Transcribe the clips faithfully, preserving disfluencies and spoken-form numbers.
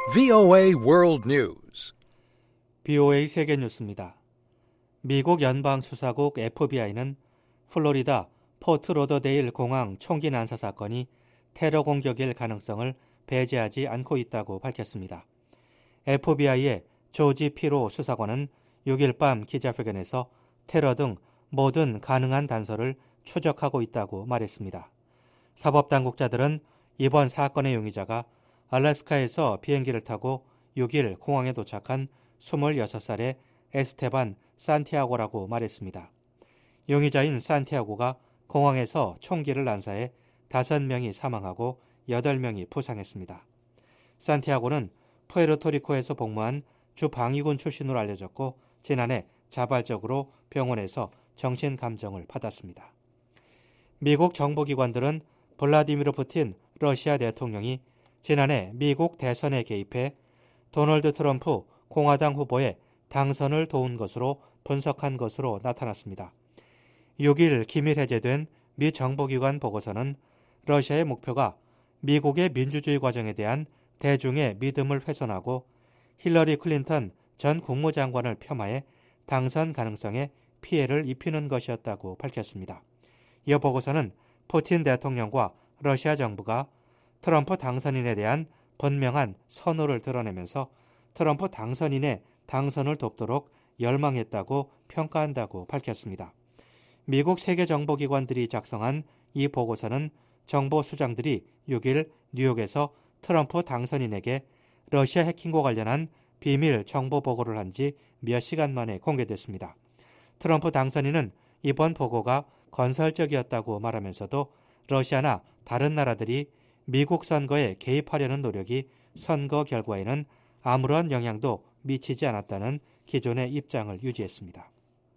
브이오에이 World News. 브이오에이 세계 뉴스입니다. 미국 연방수사국 에프비아이는 플로리다 포트 로더데일 공항 총기 난사 사건이 테러 공격일 가능성을 배제하지 않고 있다고 밝혔습니다. 에프비아이의 조지 피로 수사관은 육 일 밤 기자회견에서 테러 등 모든 가능한 단서를 추적하고 있다고 말했습니다. 사법당국자들은 이번 사건의 용의자가 알래스카에서 비행기를 타고 육 일 공항에 도착한 스물여섯 살의 에스테반 산티아고라고 말했습니다. 용의자인 산티아고가 공항에서 총기를 난사해 다섯 명이 사망하고 여덟 명이 부상했습니다. 산티아고는 푸에르토리코에서 복무한 주방위군 출신으로 알려졌고 지난해 자발적으로 병원에서 정신감정을 받았습니다. 미국 정보기관들은 블라디미르 푸틴 러시아 대통령이 지난해 미국 대선에 개입해 도널드 트럼프 공화당 후보의 당선을 도운 것으로 분석한 것으로 나타났습니다. 육 일 기밀 해제된 미 정보기관 보고서는 러시아의 목표가 미국의 민주주의 과정에 대한 대중의 믿음을 훼손하고 힐러리 클린턴 전 국무장관을 폄하해 당선 가능성에 피해를 입히는 것이었다고 밝혔습니다. 이어 보고서는 푸틴 대통령과 러시아 정부가 트럼프 당선인에 대한 분명한 선호를 드러내면서 트럼프 당선인의 당선을 돕도록 열망했다고 평가한다고 밝혔습니다. 미국 세계 정보기관들이 작성한 이 보고서는 정보 수장들이 육 일 뉴욕에서 트럼프 당선인에게 러시아 해킹과 관련한 비밀 정보 보고를 한 지 몇 시간 만에 공개됐습니다. 트럼프 당선인은 이번 보고가 건설적이었다고 말하면서도 러시아나 다른 나라들이 미국 선거에 개입하려는 노력이 선거 결과에는 아무런 영향도 미치지 않았다는 기존의 입장을 유지했습니다.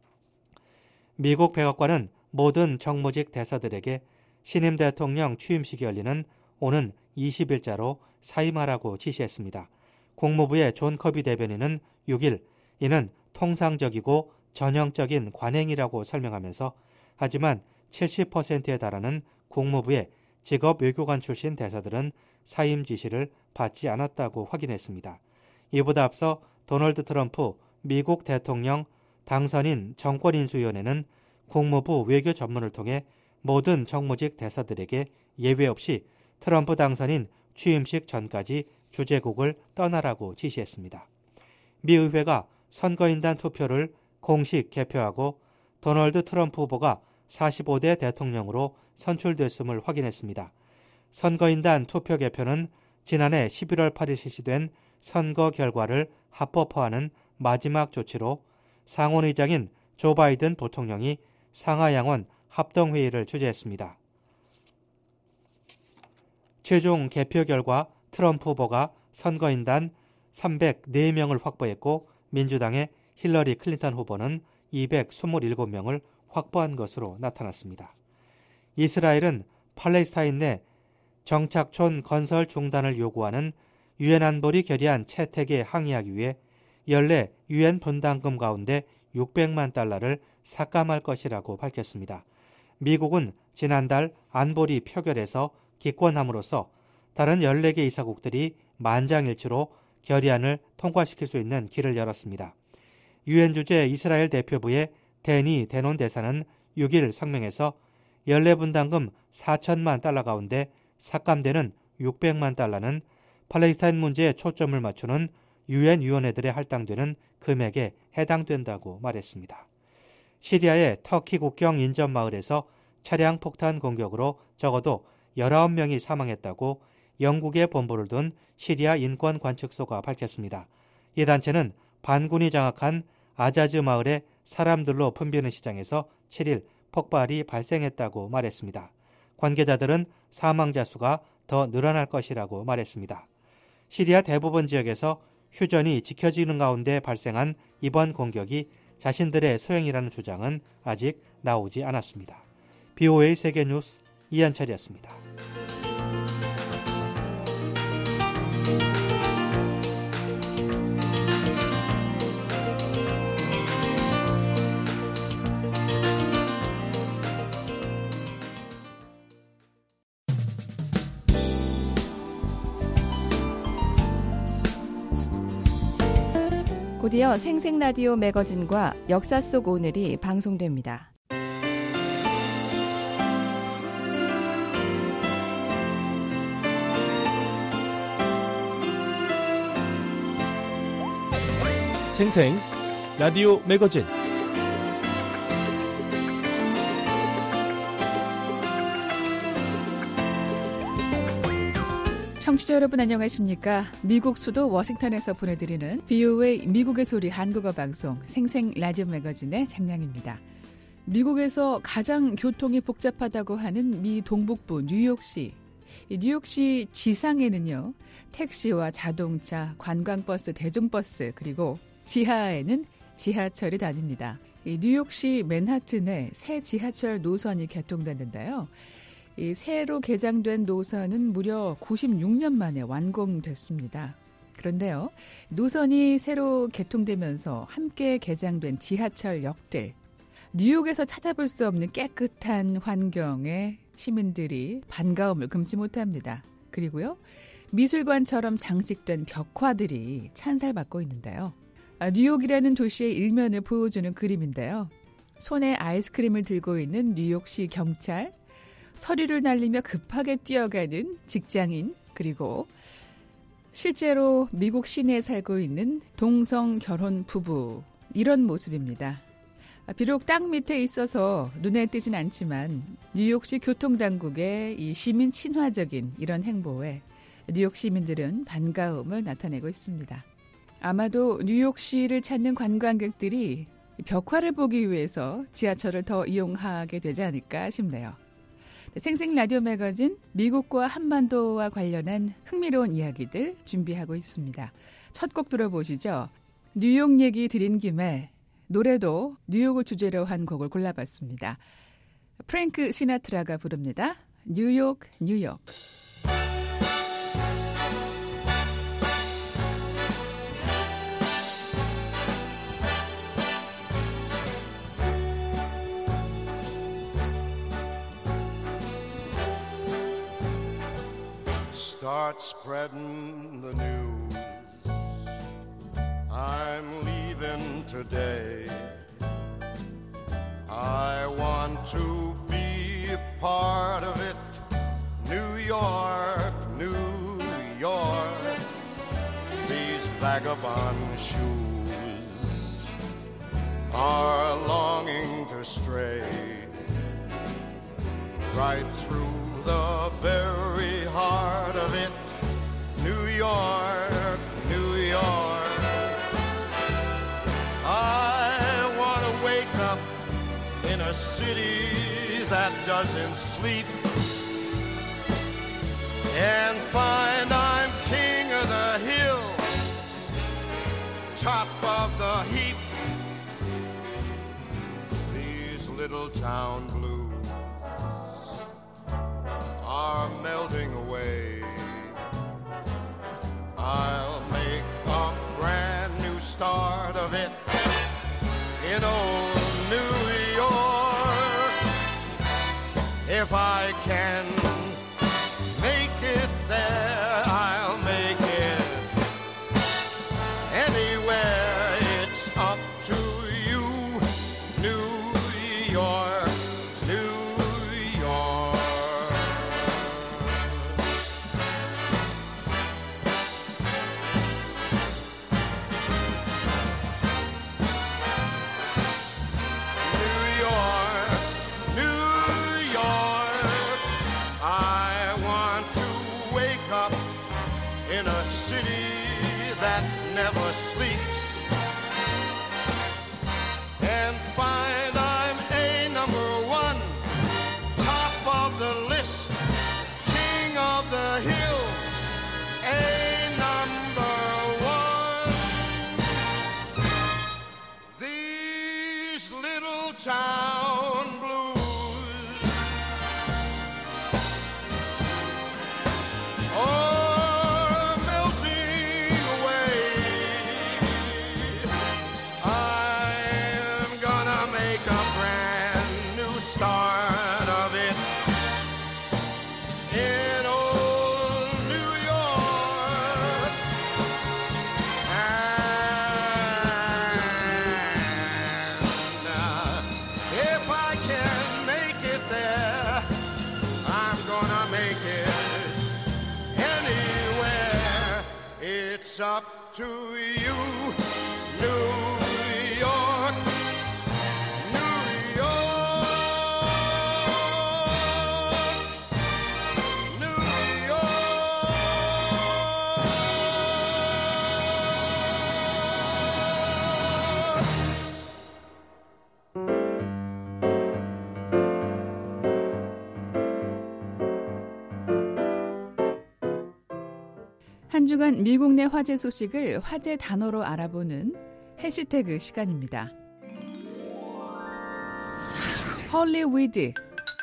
미국 백악관은 모든 정무직 대사들에게 신임 대통령 취임식이 열리는 오는 이십 일자로 사임하라고 지시했습니다. 국무부의 존 커비 대변인은 육 일 이는 통상적이고 전형적인 관행이라고 설명하면서 하지만 칠십 퍼센트에 달하는 국무부의 직업 외교관 출신 대사들은 사임 지시를 받지 않았다고 확인했습니다. 이보다 앞서 도널드 트럼프 미국 대통령 당선인 정권인수위원회는 국무부 외교 전문을 통해 모든 정무직 대사들에게 예외 없이 트럼프 당선인 취임식 전까지 주재국을 떠나라고 지시했습니다. 미 의회가 선거인단 투표를 공식 개표하고 도널드 트럼프 후보가 사십오 대 대통령으로 선출됐음을 확인했습니다. 선거인단 투표 개표는 지난해 십일월 팔일 실시된 선거 결과를 합법화하는 마지막 조치로 상원의장인 조 바이든 부통령이 상하양원 합동회의를 주재했습니다. 최종 개표 결과 트럼프 후보가 선거인단 삼백사 명을 확보했고 민주당의 힐러리 클린턴 후보는 이백이십칠 명을 확보한 것으로 나타났습니다. 이스라엘은 팔레스타인 내 정착촌 건설 중단을 요구하는 유엔 안보리 결의안 채택에 항의하기 위해 연례 유엔 분담금 가운데 육백만 달러를 삭감할 것이라고 밝혔습니다. 미국은 지난달 안보리 표결에서 기권함으로써 다른 열네 개 이사국들이 만장일치로 결의안을 통과시킬 수 있는 길을 열었습니다. 유엔 주재 이스라엘 대표부의 데니 데논 대사는 육 일 성명에서 연례 분담금 사천만 달러 가운데 삭감되는 육백만 달러는 팔레스타인 문제에 초점을 맞추는 유엔 위원회들에 할당되는 금액에 해당된다고 말했습니다. 시리아의 터키 국경 인접 마을에서 차량 폭탄 공격으로 적어도 열아홉 명이 사망했다고 영국의 본부를 둔 시리아 인권관측소가 밝혔습니다. 이 단체는 반군이 장악한 아자즈 마을의 사람들로 붐비는 시장에서 칠 일 폭발이 발생했다고 말했습니다. 관계자들은 사망자 수가 더 늘어날 것이라고 말했습니다. 시리아 대부분 지역에서 휴전이 지켜지는 가운데 발생한 이번 공격이 자신들의 소행이라는 주장은 아직 나오지 않았습니다. 브이오에이 세계뉴스 이한철이었습니다. 곧이어 생생라디오 매거진과 역사 속 오늘이 방송됩니다. 생생 라디오 매거진 청취자 여러분 안녕하십니까? 미국 수도 워싱턴에서 보내드리는 비오에이 미국의 소리 한국어 방송 생생 라디오 매거진의 장량입니다. 미국에서 가장 교통이 복잡하다고 하는 미 동북부 뉴욕시. 이 뉴욕시 지상에는요, 택시와 자동차, 관광버스, 대중버스, 그리고 지하에는 지하철이 다닙니다. 이 뉴욕시 맨하튼에 새 지하철 노선이 개통됐는데요. 이 새로 개장된 노선은 무려 구십육 년 만에 완공됐습니다. 그런데요, 노선이 새로 개통되면서 함께 개장된 지하철 역들, 뉴욕에서 찾아볼 수 없는 깨끗한 환경에 시민들이 반가움을 금치 못합니다. 그리고요, 미술관처럼 장식된 벽화들이 찬살받고 있는데요. 아, 뉴욕이라는 도시의 일면을 보여주는 그림인데요. 손에 아이스크림을 들고 있는 뉴욕시 경찰, 서류를 날리며 급하게 뛰어가는 직장인, 그리고 실제로 미국 시내에 살고 있는 동성 결혼 부부, 이런 모습입니다. 비록 땅 밑에 있어서 눈에 띄진 않지만 뉴욕시 교통당국의 이 시민 친화적인 이런 행보에 뉴욕 시민들은 반가움을 나타내고 있습니다. 아마도 뉴욕시를 찾는 관광객들이 벽화를 보기 위해서 지하철을 더 이용하게 되지 않을까 싶네요. 생생 라디오 매거진, 미국과 한반도와 관련한 흥미로운 이야기들 준비하고 있습니다. 첫 곡 들어보시죠. 뉴욕 얘기 드린 김에 노래도 뉴욕을 주제로 한 곡을 골라봤습니다. 프랭크 시나트라가 부릅니다. 뉴욕, 뉴욕. Start spreading the news. I'm leaving today. I want to be a part of it. New York, New York. These vagabond shoes are longing to stray right through the very heart of it. New York, New York. I want to wake up in a city that doesn't sleep and find I'm king of the hill, top of the heap. These little town blues are melting away. I'll make a brand new start of it in old New York. If I can make it there, I'll make it anywhere. It's up to you, New York, New York. In a city that never sleeps and find I'm a number one, top of the list, king of the hill, a number one. These little town blues, oh, take it anywhere. It's up to you, New York, New York, New York. 한 주간 미국 내 화제 소식을 화제 단어로 알아보는 해시태그 시간입니다. 헐리우드.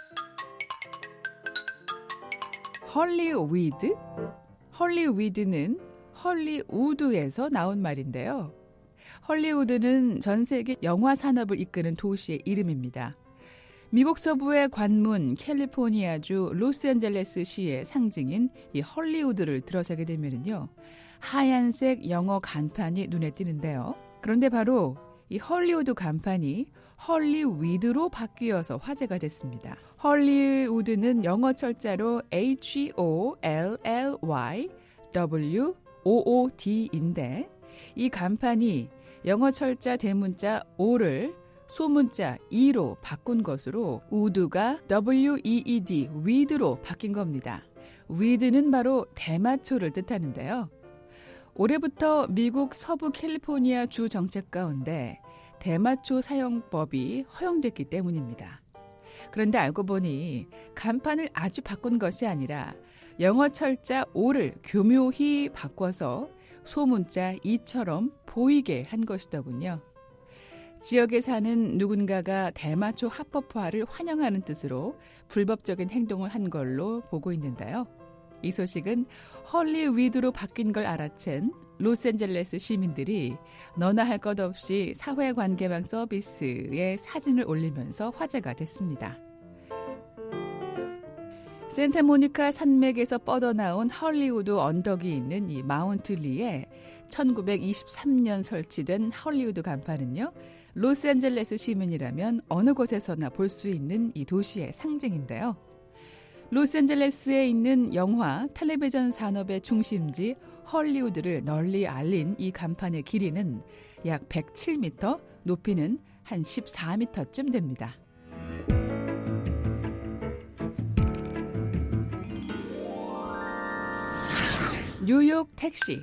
헐리우드? 헐리우드는 헐리우드에서 나온 말인데요. 헐리우드는 전 세계 영화 산업을 이끄는 도시의 이름입니다. 미국 서부의 관문 캘리포니아주 로스앤젤레스시의 상징인 이 헐리우드를 들어서게 되면요, 하얀색 영어 간판이 눈에 띄는데요. 그런데 바로 이 헐리우드 간판이 헐리위드로 바뀌어서 화제가 됐습니다. 헐리우드는 영어 철자로 에이치 오 엘 엘 와이 더블유 오 오 디인데 이 간판이 영어 철자 대문자 O를 소문자 E로 바꾼 것으로 우드가 더블유 이 이 디, 위드로 바뀐 겁니다. 위드는 바로 대마초를 뜻하는데요. 올해부터 미국 서부 캘리포니아 주 정책 가운데 대마초 사용법이 허용됐기 때문입니다. 그런데 알고 보니 간판을 아주 바꾼 것이 아니라 영어 철자 O를 교묘히 바꿔서 소문자 E처럼 보이게 한 것이더군요. 지역에 사는 누군가가 대마초 합법화를 환영하는 뜻으로 불법적인 행동을 한 걸로 보고 있는데요. 이 소식은 헐리위드로 바뀐 걸 알아챈 로스앤젤레스 시민들이 너나 할 것 없이 사회관계망 서비스에 사진을 올리면서 화제가 됐습니다. 산타모니카 산맥에서 뻗어나온 헐리우드 언덕이 있는 이 마운트 리에 천구백이십삼 년 설치된 헐리우드 간판은요, 로스앤젤레스 시민이라면 어느 곳에서나 볼 수 있는 이 도시의 상징인데요. 로스앤젤레스에 있는 영화, 텔레비전 산업의 중심지 헐리우드를 널리 알린 이 간판의 길이는 약 백칠 미터, 높이는 한 십사 미터쯤 됩니다. 뉴욕 택시.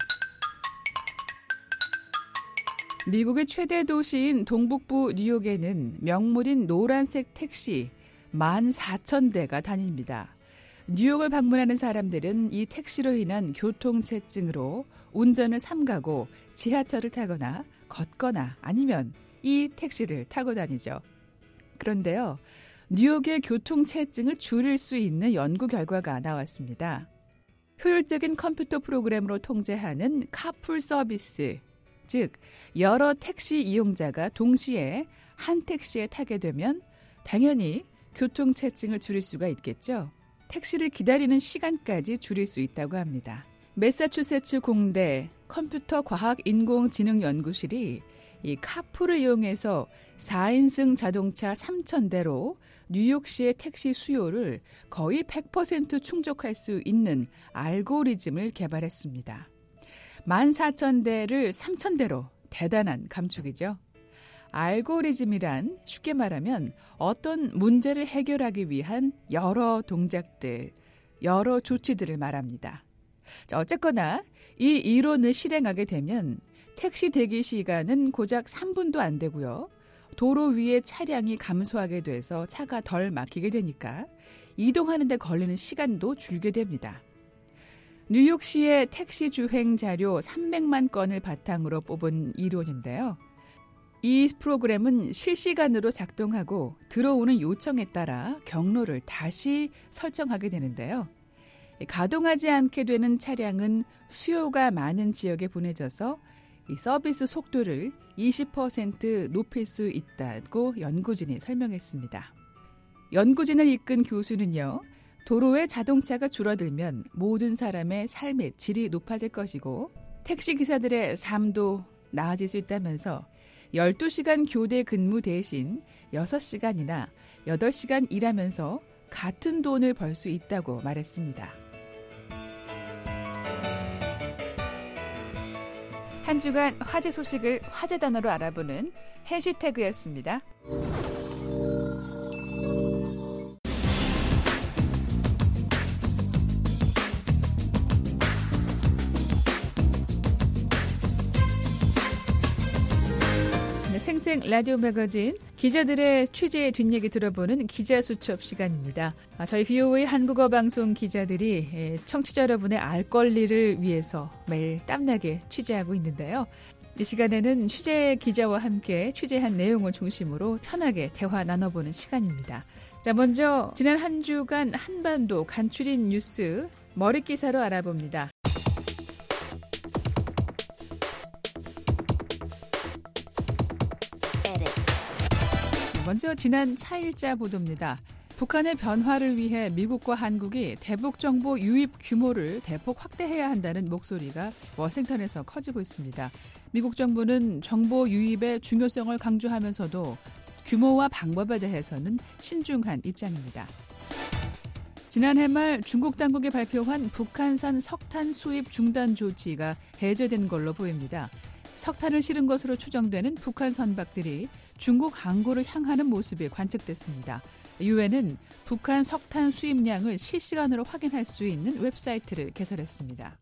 미국의 최대 도시인 동북부 뉴욕에는 명물인 노란색 택시 만 사천 대가 다닙니다. 뉴욕을 방문하는 사람들은 이 택시로 인한 교통체증으로 운전을 삼가고 지하철을 타거나 걷거나 아니면 이 택시를 타고 다니죠. 그런데요, 뉴욕의 교통체증을 줄일 수 있는 연구 결과가 나왔습니다. 효율적인 컴퓨터 프로그램으로 통제하는 카풀 서비스, 즉 여러 택시 이용자가 동시에 한 택시에 타게 되면 당연히 교통체증을 줄일 수가 있겠죠. 택시를 기다리는 시간까지 줄일 수 있다고 합니다. 매사추세츠 공대 컴퓨터 과학 인공지능 연구실이 이 카풀을 이용해서 사 인승 자동차 삼천 대로 뉴욕시의 택시 수요를 거의 백 퍼센트 충족할 수 있는 알고리즘을 개발했습니다. 만 사천 대를 삼천 대로 대단한 감축이죠. 알고리즘이란 쉽게 말하면 어떤 문제를 해결하기 위한 여러 동작들, 여러 조치들을 말합니다. 자, 어쨌거나 이 이론을 실행하게 되면 택시 대기 시간은 고작 삼 분도 안 되고요. 도로 위에 차량이 감소하게 돼서 차가 덜 막히게 되니까 이동하는 데 걸리는 시간도 줄게 됩니다. 뉴욕시의 택시 주행 자료 삼백만 건을 바탕으로 뽑은 이론인데요. 이 프로그램은 실시간으로 작동하고 들어오는 요청에 따라 경로를 다시 설정하게 되는데요. 가동하지 않게 되는 차량은 수요가 많은 지역에 보내져서 이 서비스 속도를 이십 퍼센트 높일 수 있다고 연구진이 설명했습니다. 연구진을 이끈 교수는요, 도로에 자동차가 줄어들면 모든 사람의 삶의 질이 높아질 것이고 택시기사들의 삶도 나아질 수 있다면서 열두 시간 교대 근무 대신 여섯 시간이나 여덟 시간 일하면서 같은 돈을 벌 수 있다고 말했습니다. 한 주간 화제 소식을 화제 단어로 알아보는 해시태그였습니다. 생생 라디오 매거진 기자들의 취재 뒷얘기 들어보는 기자수첩 시간입니다. 저희 비오에이 한국어 방송 기자들이 청취자 여러분의 알 권리를 위해서 매일 땀나게 취재하고 있는데요. 이 시간에는 취재 기자와 함께 취재한 내용을 중심으로 편하게 대화 나눠보는 시간입니다. 자, 먼저 지난 한 주간 한반도 간추린 뉴스 머릿기사로 알아봅니다. 먼저 지난 사 일자 보도입니다. 북한의 변화를 위해 미국과 한국이 대북 정보 유입 규모를 대폭 확대해야 한다는 목소리가 워싱턴에서 커지고 있습니다. 미국 정부는 정보 유입의 중요성을 강조하면서도 규모와 방법에 대해서는 신중한 입장입니다. 지난해 말 중국 당국이 발표한 북한산 석탄 수입 중단 조치가 해제된 걸로 보입니다. 석탄을 실은 것으로 추정되는 북한 선박들이 중국 항구를 향하는 모습이 관측됐습니다. 유엔은 북한 석탄 수입량을 실시간으로 확인할 수 있는 웹사이트를 개설했습니다.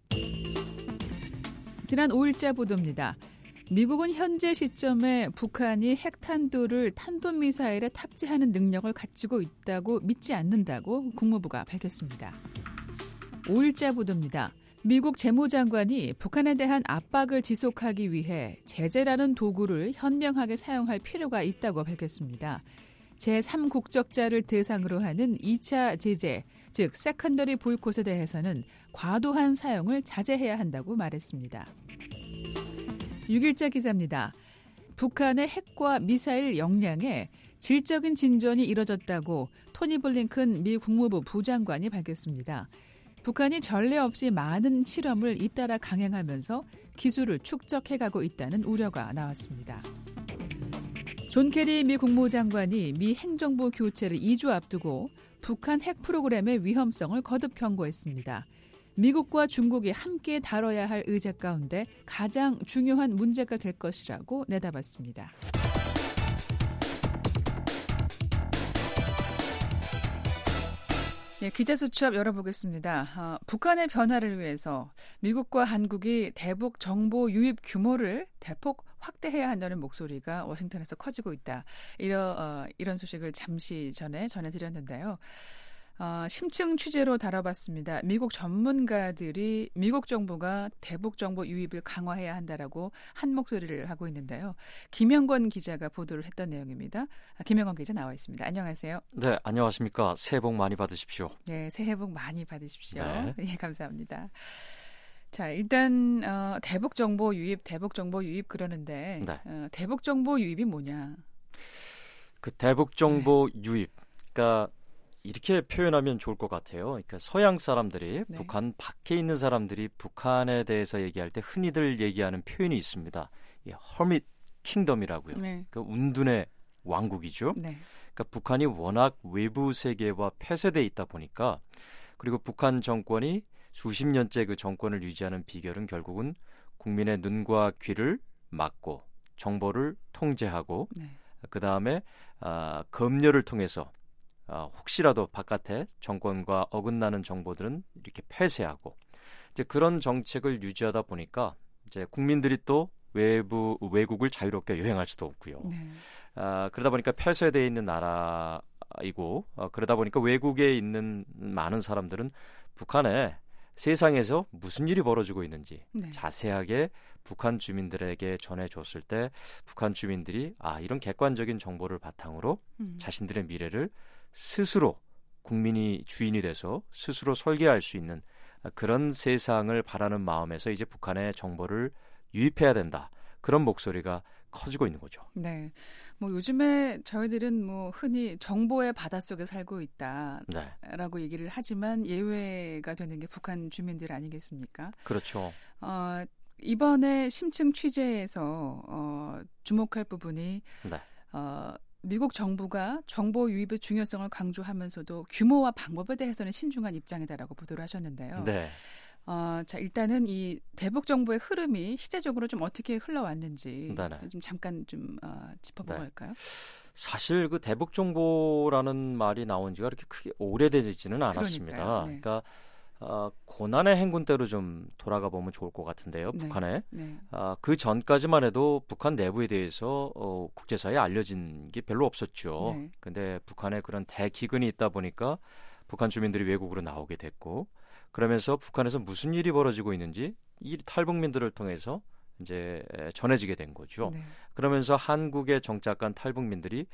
지난 오 일자 보도입니다. 미국은 현재 시점에 북한이 핵탄두를 탄도미사일에 탑재하는 능력을 가지고 있다고 믿지 않는다고 국무부가 밝혔습니다. 오 일자 보도입니다. 미국 재무장관이 북한에 대한 압박을 지속하기 위해 제재라는 도구를 현명하게 사용할 필요가 있다고 밝혔습니다. 제삼 국적자를 대상으로 하는 이 차 제재, 즉 세컨더리 보이콧에 대해서는 과도한 사용을 자제해야 한다고 말했습니다. 육 일자 기사입니다. 북한의 핵과 미사일 역량에 질적인 진전이 이뤄졌다고 토니 블링컨 미 국무부 부장관이 밝혔습니다. 북한이 전례 없이 많은 실험을 잇따라 강행하면서 기술을 축적해가고 있다는 우려가 나왔습니다. 존 케리 미 국무장관이 미 행정부 교체를 이 주 앞두고 북한 핵 프로그램의 위험성을 거듭 경고했습니다. 미국과 중국이 함께 다뤄야 할 의제 가운데 가장 중요한 문제가 될 것이라고 내다봤습니다. 네, 기자수첩 열어보겠습니다. 어, 북한의 변화를 위해서 미국과 한국이 대북 정보 유입 규모를 대폭 확대해야 한다는 목소리가 워싱턴에서 커지고 있다. 이런, 어, 이런 소식을 잠시 전에 전해드렸는데요. 어, 심층 취재로 다뤄봤습니다. 미국 전문가들이 미국 정부가 대북 정보 유입을 강화해야 한다라고 한 목소리를 하고 있는데요. 김영권 기자가 보도를 했던 내용입니다. 김영권 기자 나와 있습니다. 안녕하세요. 네, 안녕하십니까. 새해 복 많이 받으십시오. 네, 새해 복 많이 받으십시오. 네, 네 감사합니다. 자, 일단 어, 대북 정보 유입, 대북 정보 유입 그러는데 네. 어, 대북 정보 유입이 뭐냐? 그 대북 정보 네. 유입, 그러니까 이렇게 표현하면 좋을 것 같아요. 그러니까 서양 사람들이 네. 북한 밖에 있는 사람들이 북한에 대해서 얘기할 때 흔히들 얘기하는 표현이 있습니다. 이 허밋 킹덤이라고요. 네. 그 운둔의 왕국이죠. 네. 그러니까 북한이 워낙 외부 세계와 폐쇄돼 있다 보니까 그리고 북한 정권이 수십 년째 그 정권을 유지하는 비결은 결국은 국민의 눈과 귀를 막고 정보를 통제하고 네. 그 다음에 아, 검열을 통해서 아, 혹시라도 바깥에 정권과 어긋나는 정보들은 이렇게 폐쇄하고 이제 그런 정책을 유지하다 보니까 이제 국민들이 또 외부 외국을 자유롭게 여행할 수도 없고요. 네. 아, 그러다 보니까 폐쇄되어 있는 나라이고 어, 그러다 보니까 외국에 있는 많은 사람들은 북한에 세상에서 무슨 일이 벌어지고 있는지 네. 자세하게 북한 주민들에게 전해줬을 때 북한 주민들이 아 이런 객관적인 정보를 바탕으로 음. 자신들의 미래를 스스로 국민이 주인이 돼서 스스로 설계할 수 있는 그런 세상을 바라는 마음에서 이제 북한의 정보를 유입해야 된다. 그런 목소리가 커지고 있는 거죠. 네. 뭐 요즘에 저희들은 뭐 흔히 정보의 바닷속에 살고 있다라고 네. 얘기를 하지만 예외가 되는 게 북한 주민들 아니겠습니까? 그렇죠. 어, 이번에 심층 취재에서 어, 주목할 부분이 네. 어, 미국 정부가 정보 유입의 중요성을 강조하면서도 규모와 방법에 대해서는 신중한 입장이다라고 보도를 하셨는데요. 네. 어, 자 일단은 이 대북 정보의 흐름이 시대적으로 좀 어떻게 흘러왔는지 네네. 좀 잠깐 좀 어, 짚어보고 네. 할까요? 사실 그 대북 정보라는 말이 나온 지가 그렇게 크게 오래되지는 않았습니다. 그러니까요. 네. 그러니까 어, 고난의 행군 때로 좀 돌아가 보면 좋을 것 같은데요. 네. 북한에. 네. 아, 그 전까지만 해도 북한 내부에 대해서 어, 국제사회에 알려진 게 별로 없었죠. 네. 근데 북한에 그런 대기근이 있다 보니까 북한 주민들이 외국으로 나오게 됐고 그러면서 북한에서 무슨 일이 벌어지고 있는지 이 탈북민들을 통해서 이제 전해지게 된 거죠. 네. 그러면서 한국에 정착한 탈북민들이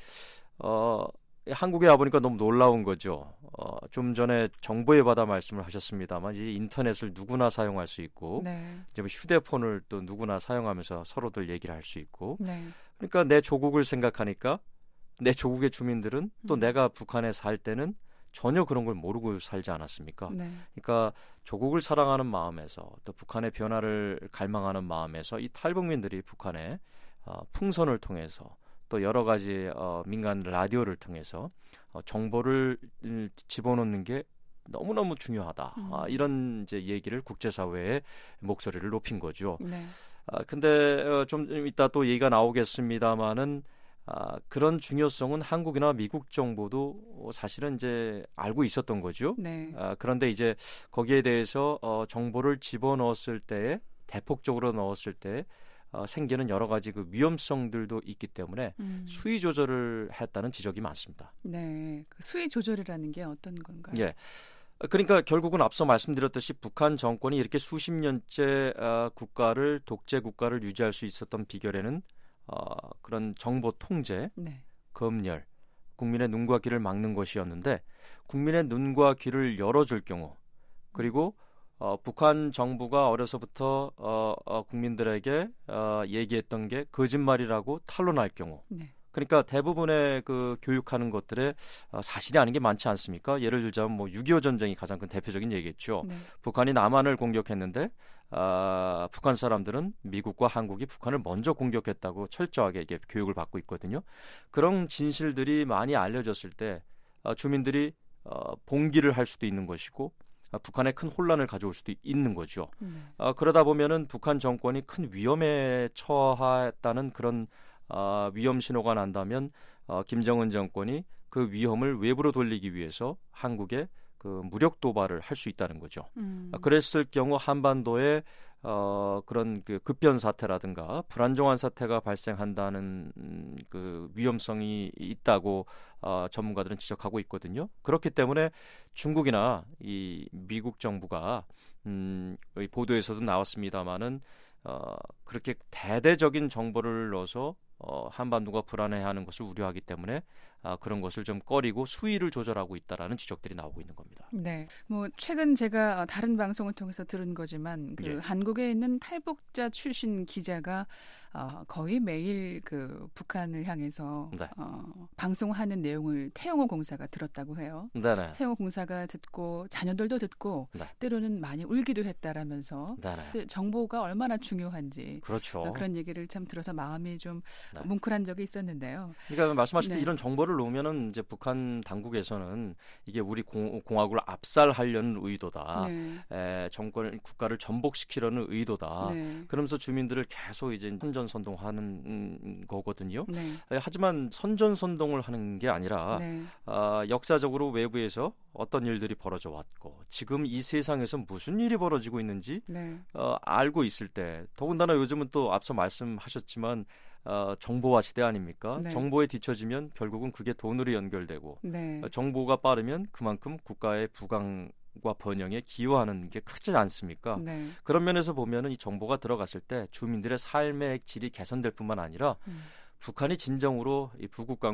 어, 한국에 와보니까 너무 놀라운 거죠. 어, 좀 전에 정보의 바다 말씀을 하셨습니다만 이제 인터넷을 누구나 사용할 수 있고 네. 이제 뭐 휴대폰을 또 누구나 사용하면서 서로들 얘기를 할 수 있고 네. 그러니까 내 조국을 생각하니까 내 조국의 주민들은 또 음. 내가 북한에 살 때는 전혀 그런 걸 모르고 살지 않았습니까? 네. 그러니까 조국을 사랑하는 마음에서 또 북한의 변화를 갈망하는 마음에서 이 탈북민들이 북한의 어, 풍선을 통해서 또 여러 가지 어, 민간 라디오를 통해서 어, 정보를 음, 집어넣는 게 너무너무 중요하다. 음. 아, 이런 이제 얘기를 국제사회의 목소리를 높인 거죠. 네. 아, 근데 어, 좀 이따 또 얘기가 나오겠습니다만은 아, 그런 중요성은 한국이나 미국 정부도 사실은 이제 알고 있었던 거죠. 네. 아, 그런데 이제 거기에 대해서 어, 정보를 집어넣었을 때에 대폭적으로 넣었을 때 어, 생기는 여러 가지 그 위험성들도 있기 때문에 음. 수위 조절을 했다는 지적이 많습니다. 네. 그 수위 조절이라는 게 어떤 건가요? 예. 그러니까 결국은 앞서 말씀드렸듯이 북한 정권이 이렇게 수십 년째 어, 국가를 독재 국가를 유지할 수 있었던 비결에는 어, 그런 정보 통제, 네. 검열, 국민의 눈과 귀를 막는 것이었는데 국민의 눈과 귀를 열어줄 경우 그리고 어, 북한 정부가 어려서부터 어, 어, 국민들에게 어, 얘기했던 게 거짓말이라고 탄로날 경우 네. 그러니까 대부분의 그 교육하는 것들에 어, 사실이 아닌 게 많지 않습니까? 예를 들자면 뭐 육이오 전쟁이 가장 큰 대표적인 얘기겠죠. 네. 북한이 남한을 공격했는데 아, 북한 사람들은 미국과 한국이 북한을 먼저 공격했다고 철저하게 이게 교육을 받고 있거든요. 그런 진실들이 많이 알려졌을 때 어, 주민들이 어, 봉기를 할 수도 있는 것이고 어, 북한에 큰 혼란을 가져올 수도 있는 거죠. 네. 어, 그러다 보면은 북한 정권이 큰 위험에 처했다는 그런 어, 위험 신호가 난다면 어, 김정은 정권이 그 위험을 외부로 돌리기 위해서 한국에 그 무력 도발을 할 수 있다는 거죠. 음. 어, 그랬을 경우 한반도에 어, 그런 그 급변 사태라든가 불안정한 사태가 발생한다는 음, 그 위험성이 있다고 어, 전문가들은 지적하고 있거든요. 그렇기 때문에 중국이나 이 미국 정부가 음, 이 보도에서도 나왔습니다마는 어, 그렇게 대대적인 정보를 넣어서 어, 한반도가 불안해하는 것을 우려하기 때문에 아, 그런 것을 좀 꺼리고 수위를 조절하고 있다라는 지적들이 나오고 있는 겁니다. 네, 뭐 최근 제가 다른 방송을 통해서 들은 거지만 그 예. 한국에 있는 탈북자 출신 기자가 어, 거의 매일 그 북한을 향해서 네. 어, 방송하는 내용을 태영호 공사가 들었다고 해요. 네네. 태영호 공사가 듣고 자녀들도 듣고 네. 때로는 많이 울기도 했다라면서 네네. 정보가 얼마나 중요한지 그렇죠. 어, 그런 얘기를 참 들어서 마음이 좀 네. 뭉클한 적이 있었는데요. 그러니까 말씀하신 네. 이런 정보를 놓으면은 이제 북한 당국에서는 이게 우리 공, 공화국을 압살하려는 의도다. 네. 에, 정권 국가를 전복시키려는 의도다. 네. 그러면서 주민들을 계속 이제 선전선동하는 음, 거거든요. 네. 에, 하지만 선전선동을 하는 게 아니라 네. 아, 역사적으로 외부에서 어떤 일들이 벌어져 왔고 지금 이 세상에서 무슨 일이 벌어지고 있는지 네. 어, 알고 있을 때 더군다나 요즘은 또 앞서 말씀하셨지만 어, 정보화 시대 아닙니까? 네. 정보에 뒤처지면 결국은 그게 돈으로 연결되고 네. 어, 정보가 빠르면 그만큼 국가의 부강과 번영에 기여하는 게 크지 않습니까? 네. 그런 면에서 보면은 이 정보가 들어갔을 때 주민들의 삶의 질이 개선될 뿐만 아니라 음. 북한이 진정으로 이 부국강병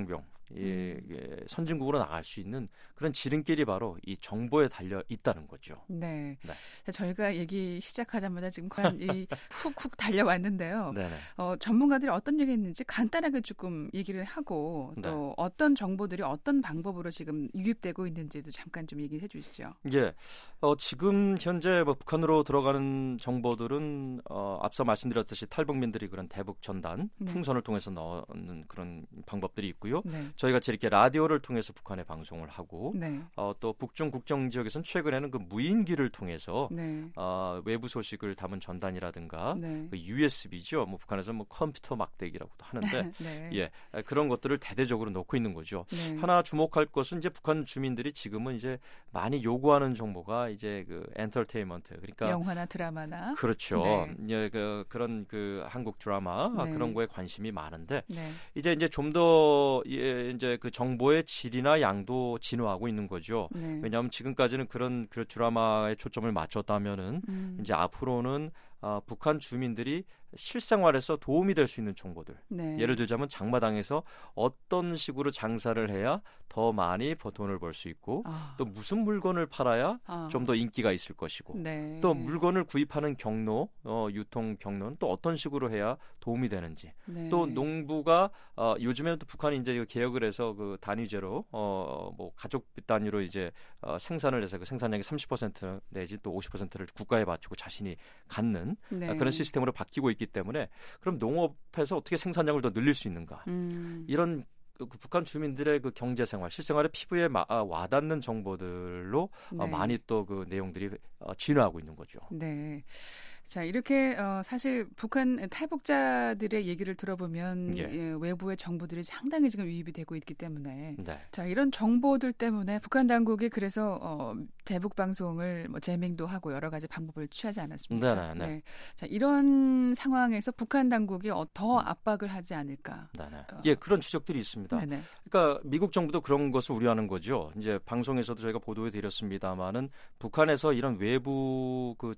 예, 음. 예, 선진국으로 나갈 수 있는 그런 지름길이 바로 이 정보에 달려 있다는 거죠. 네. 네. 저희가 얘기 시작하자마자 지금 이 훅훅 달려왔는데요. 네네. 어, 전문가들이 어떤 얘기 했는지 간단하게 조금 얘기를 하고 또 네. 어떤 정보들이 어떤 방법으로 지금 유입되고 있는지도 잠깐 좀 얘기해 주시죠. 예, 어, 지금 현재 뭐 북한으로 들어가는 정보들은 어, 앞서 말씀드렸듯이 탈북민들이 그런 대북 전단, 네. 풍선을 통해서 넣는 그런 방법들이 있고요. 네. 저희가 이렇게 라디오를 통해서 북한에 방송을 하고 네. 어, 또 북중 국경 지역에서는 최근에는 그 무인기를 통해서 네. 어, 외부 소식을 담은 전단이라든가 네. 그 유에스비죠. 뭐 북한에서 뭐 컴퓨터 막대기라고도 하는데 네. 예, 그런 것들을 대대적으로 놓고 있는 거죠. 네. 하나 주목할 것은 이제 북한 주민들이 지금은 이제 많이 요구하는 정보가 이제 그 엔터테인먼트, 그러니까 영화나 드라마나 그렇죠. 네. 예, 그, 그런 그 한국 드라마 네. 그런 거에 관심이 많은데 네. 이제 이제 좀 더 예, 이제 그 정보의 질이나 양도 진화하고 있는 거죠. 네. 왜냐하면 지금까지는 그런 그 드라마에 초점을 맞췄다면은 음. 이제 앞으로는 어, 북한 주민들이 실생활에서 도움이 될 수 있는 정보들. 네. 예를 들자면 장마당에서 어떤 식으로 장사를 해야 더 많이 돈을 벌 수 있고 아. 또 무슨 물건을 팔아야 아. 좀 더 인기가 있을 것이고 네. 또 물건을 구입하는 경로, 어, 유통 경로는 또 어떤 식으로 해야 도움이 되는지 네. 또 농부가 어, 요즘에는 또 북한이 이제 개혁을 해서 그 단위제로 어, 뭐 가족 단위로 이제 어, 생산을 해서 그 생산량의 삼십 퍼센트 내지 또 오십 퍼센트를 국가에 바치고 자신이 갖는 네. 아, 그런 시스템으로 바뀌고 있기 때문에 그럼 농업에서 어떻게 생산량을 더 늘릴 수 있는가 음. 이런 그 북한 주민들의 그 경제 생활, 실생활의 피부에 마, 아, 와닿는 정보들로 네. 어, 많이 또 그 내용들이 어, 진화하고 있는 거죠. 네. 자, 이렇게 어, 사실 북한 탈북자들의 얘기를 들어보면 예. 예, 외부의 정보들이 상당히 지금 유입이 되고 있기 때문에 네. 자, 이런 정보들 때문에 북한 당국이 그래서 어, 대북 방송을 뭐 재맹도 하고 여러 가지 방법을 취하지 않았습니까? 네, 네, 네. 자, 이런 상황에서 북한 당국이 어, 더 압박을 하지 않을까? 네, 네. 어. 예, 그런 지적들이 있습니다. 네네. 그러니까 미국 정부도 그런 것을 우려하는 거죠. 이제 방송에서도 저희가 보도해 드렸습니다만은 북한에서 이런 외부 그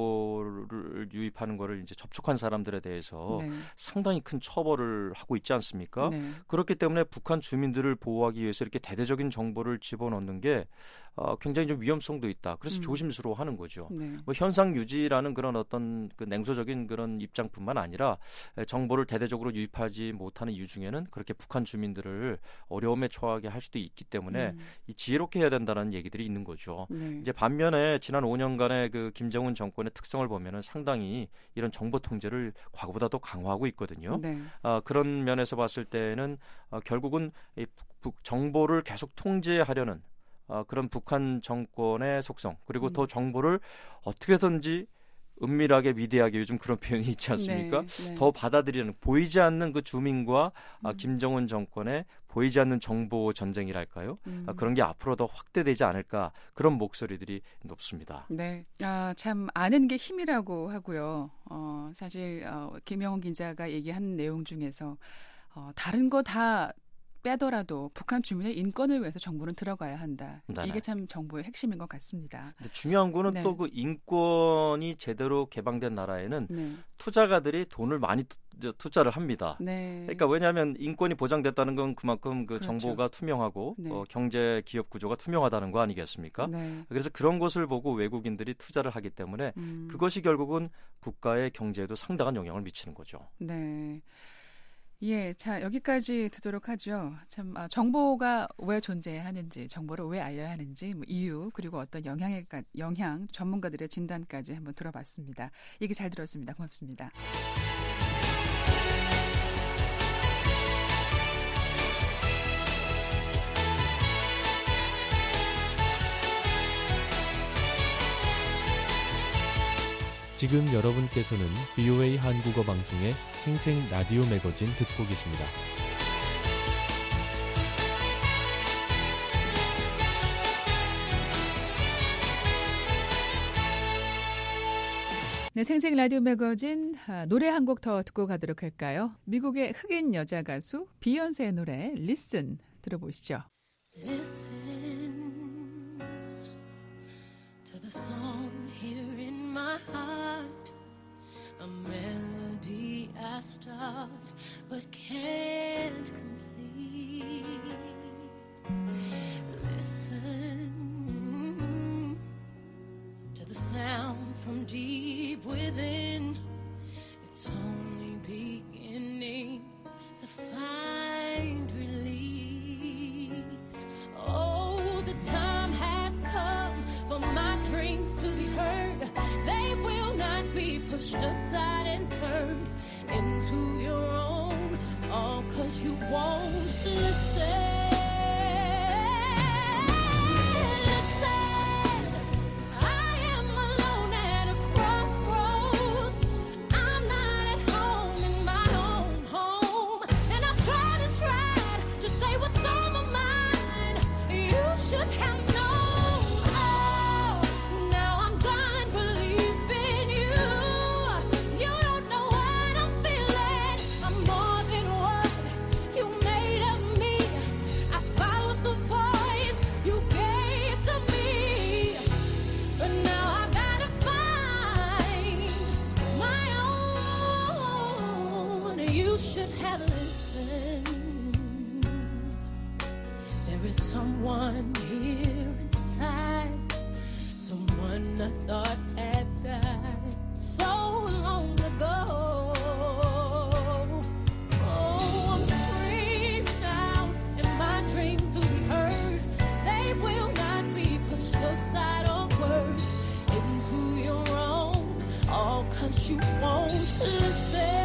정보를 유입하는 거를 이제 접촉한 사람들에 대해서 네. 상당히 큰 처벌을 하고 있지 않습니까? 네. 그렇기 때문에 북한 주민들을 보호하기 위해서 이렇게 대대적인 정보를 집어넣는 게 어, 굉장히 좀 위험성도 있다. 그래서 음. 조심스러워하는 거죠. 네. 뭐 현상 유지라는 그런 어떤 그 냉소적인 그런 입장뿐만 아니라 정보를 대대적으로 유입하지 못하는 이유 중에는 그렇게 북한 주민들을 어려움에 처하게 할 수도 있기 때문에 음. 이 지혜롭게 해야 된다는 얘기들이 있는 거죠. 네. 이제 반면에 지난 오 년간의 그 김정은 정권의 특성을 보면은 상당히 이런 정보 통제를 과거보다 더 강화하고 있거든요. 네. 어, 그런 면에서 봤을 때는 어, 결국은 이 북, 정보를 계속 통제하려는 어, 그런 북한 정권의 속성 그리고 음. 더 정보를 어떻게든지 은밀하게 위대하게 요즘 그런 표현이 있지 않습니까? 네. 네. 더 받아들이는 보이지 않는 그 주민과 음. 아, 김정은 정권의 보이지 않는 정보 전쟁이랄까요? 음. 아, 그런 게 앞으로 더 확대되지 않을까 그런 목소리들이 높습니다. 네, 아, 참 아는 게 힘이라고 하고요. 어, 사실 어, 김영훈 기자가 얘기한 내용 중에서 어, 다른 거 다 빼더라도 북한 주민의 인권을 위해서 정보는 들어가야 한다. 네네. 이게 참 정보의 핵심인 것 같습니다. 근데 중요한 거는 네. 또 그 인권이 제대로 개방된 나라에는 네, 투자가들이 돈을 많이 투, 투자를 합니다. 네, 그러니까 왜냐하면 인권이 보장됐다는 건 그만큼 그 그렇죠. 정보가 투명하고 네. 어, 경제 기업 구조가 투명하다는 거 아니겠습니까? 네, 그래서 그런 것을 보고 외국인들이 투자를 하기 때문에 음, 그것이 결국은 국가의 경제에도 상당한 영향을 미치는 거죠. 네. 예, 자 여기까지 듣도록 하죠. 참 아, 정보가 왜 존재하는지, 정보를 왜 알려야 하는지, 뭐 이유 그리고 어떤 영향에 영향 전문가들의 진단까지 한번 들어봤습니다. 얘기 잘 들었습니다. 고맙습니다. 지금 여러분께서는 브이오에이 한국어 방송의 생생 라디오 매거진 듣고 계십니다. 네, 생생 라디오 매거진 아, 노래 한 곡 더 듣고 가도록 할까요? 미국의 흑인 여자 가수 비욘세의 노래 Listen 들어보시죠. Listen to the song here in my heart, a melody I start but can't complete. the sound from deep within. It's only beginning to find release. Oh, the time has come for my dreams to be heard. They will not be pushed aside and turned into your own, all 'cause you won't listen. Someone here inside, someone I thought had died so long ago. Oh, I'm screaming out in my dream to be heard. They will not be pushed aside or words into your own, all 'cause you won't listen.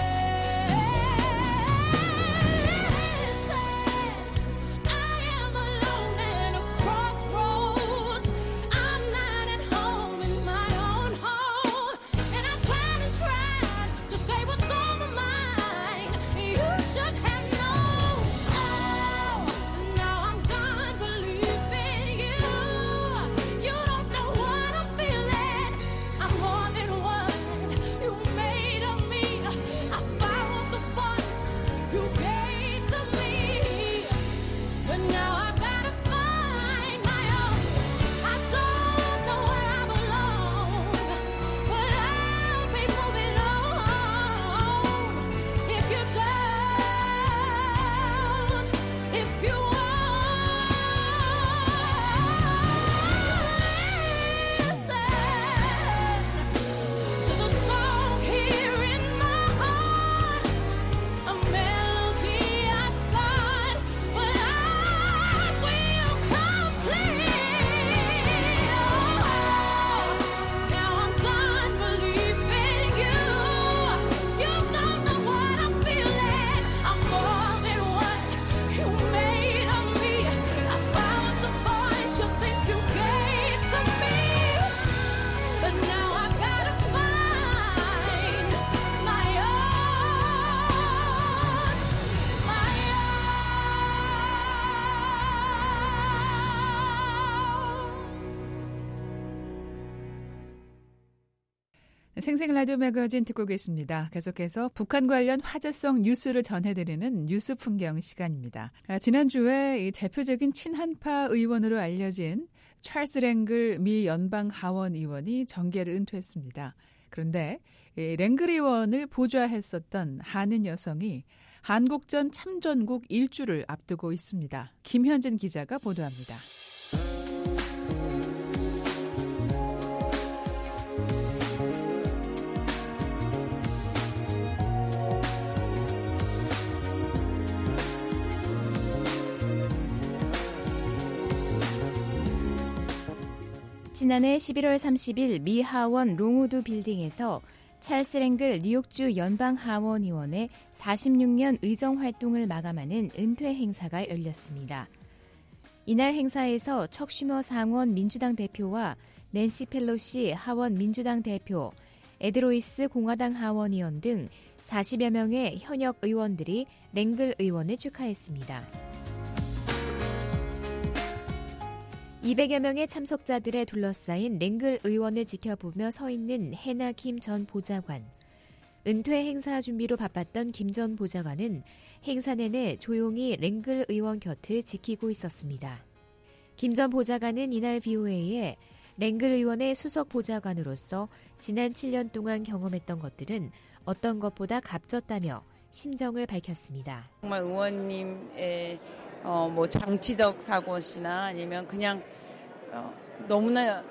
생생 라디오 매거진 듣고 계십니다. 계속해서 북한 관련 화제성 뉴스를 전해드리는 뉴스 풍경 시간입니다. 지난주에 이 대표적인 친한파 의원으로 알려진 찰스 랭글 미 연방 하원 의원이 정계를 은퇴했습니다. 그런데 이 랭글 의원을 보좌했었던 한인 여성이 한국전 참전국 일주를 앞두고 있습니다. 김현진 기자가 보도합니다. 지난해 십일월 삼십일 미 하원 롱우드 빌딩에서 찰스 랭글 뉴욕주 연방하원의원의 사십육 년 의정활동을 마감하는 은퇴 행사가 열렸습니다. 이날 행사에서 척 슈머 상원 민주당 대표와 낸시 펠로시 하원 민주당 대표, 에드 로이스 공화당 하원의원 등 사십여 명의 현역 의원들이 랭글 의원을 축하했습니다. 이백여 명의 참석자들에 둘러싸인 랭글 의원을 지켜보며 서 있는 해나 김 전 보좌관. 은퇴 행사 준비로 바빴던 김 전 보좌관은 행사 내내 조용히 랭글 의원 곁을 지키고 있었습니다. 김 전 보좌관은 이날 비오에이에 랭글 의원의 수석 보좌관으로서 지난 칠 년 동안 경험했던 것들은 어떤 것보다 값졌다며 심정을 밝혔습니다. 정말 의원님의 어, 뭐 정치적 사고시나 아니면 그냥 어, 너무나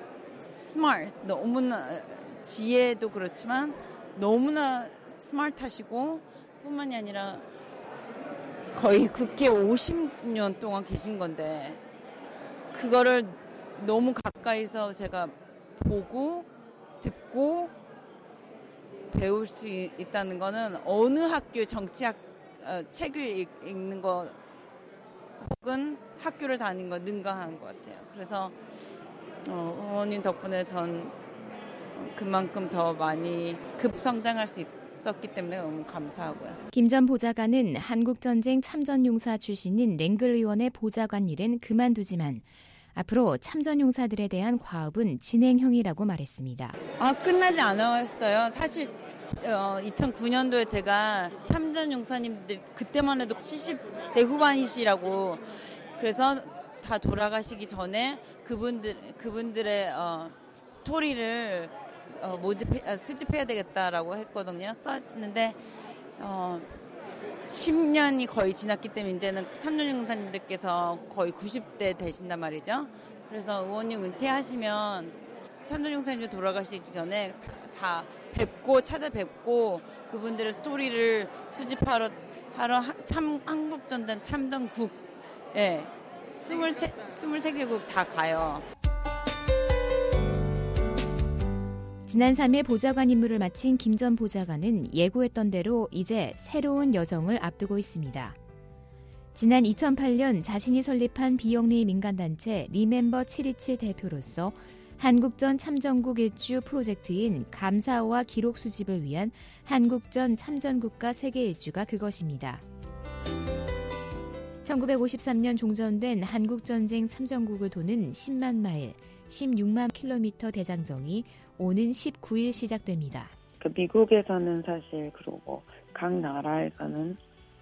smart, 너무나 지혜도 그렇지만 너무나 스마트하시고 뿐만이 아니라 거의 국회 오십 년 동안 계신 건데 그거를 너무 가까이서 제가 보고 듣고 배울 수 있다는 거는 어느 학교 정치학 어, 책을 읽, 읽는 거 혹은 학교를 다니는 거 능가하는 것 같아요. 그래서 어, 의원님 덕분에 전 그만큼 더 많이 급성장할 수 있었기 때문에 너무 감사하고요. 김 전 보좌관은 한국전쟁 참전용사 출신인 랭글 의원의 보좌관 일은 그만두지만 앞으로 참전용사들에 대한 과업은 진행형이라고 말했습니다. 아, 끝나지 않았어요. 사실 어, 이천구 년도에 제가 참전용사님들 그때만 해도 칠십 대 후반이시라고 그래서 다 돌아가시기 전에 그분들 그분들의 어, 스토리를 어, 모집해, 아, 수집해야 되겠다라고 했거든요. 썼는데 어, 십 년이 거의 지났기 때문에 이제는 참전용사님들께서 거의 구십 대 되신단 말이죠. 그래서 의원님 은퇴하시면 참전용사님들 돌아가시기 전에 다, 다 뵙고 찾아뵙고 그분들의 스토리를 수집하러 하러 참, 한국전쟁 참전국 예, 이십삼 개국 다 가요. 지난 삼 일 보좌관 임무를 마친 김 전 보좌관은 예고했던 대로 이제 새로운 여정을 앞두고 있습니다. 지난 이천팔 년 자신이 설립한 비영리 민간단체 리멤버 칠이칠 대표로서 한국전 참전국 일주 프로젝트인 감사와 기록 수집을 위한 한국전 참전국가 세계 일주가 그것입니다. 천구백오십삼 년 종전된 한국전쟁 참전국을 도는 십만 마일, 십육만 킬로미터 대장정이 오는 십구 일 시작됩니다. 그 미국에서는 사실 그리고 각 나라에서는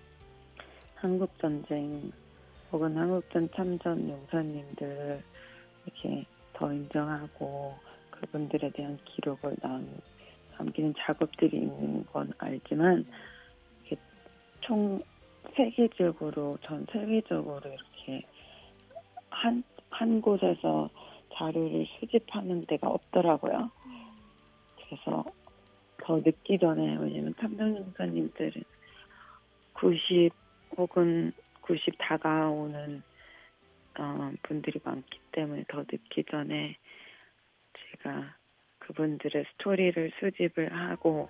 한국전쟁 혹은 한국전 참전 용사님들 이렇게 더 인정하고 그분들에 대한 기록을 남, 남기는 작업들이 있는 건 알지만 이렇게 총 세계적으로 전 세계적으로 이렇게 한, 한 곳에서 자료를 수집하는 데가 없더라고요. 그래서 더 늦기 전에 왜냐면 참전용사님들은 구십 혹은 구십 다가오는 어, 분들이 많기 때문에 더 늦기 전에 제가 그분들의 스토리를 수집을 하고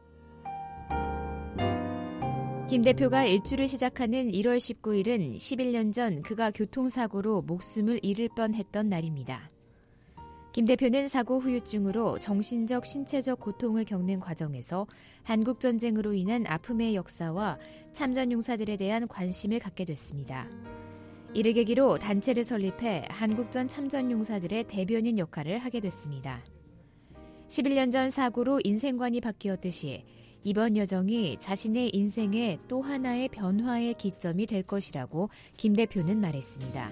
김 대표가 일주를 시작하는 일월 십구 일은 십일 년 전 그가 교통사고로 목숨을 잃을 뻔했던 날입니다. 김 대표는 사고 후유증으로 정신적, 신체적 고통을 겪는 과정에서 한국전쟁으로 인한 아픔의 역사와 참전용사들에 대한 관심을 갖게 됐습니다. 이를 계기로 단체를 설립해 한국전 참전용사들의 대변인 역할을 하게 됐습니다. 십일 년 전 사고로 인생관이 바뀌었듯이 이번 여정이 자신의 인생의 또 하나의 변화의 기점이 될 것이라고 김 대표는 말했습니다.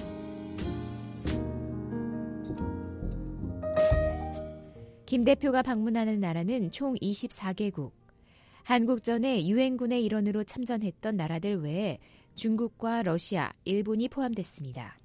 김 대표가 방문하는 나라는 총 이십사 개국. 한국전에 유엔군의 일원으로 참전했던 나라들 외에 중국과 러시아, 일본이 포함됐습니다.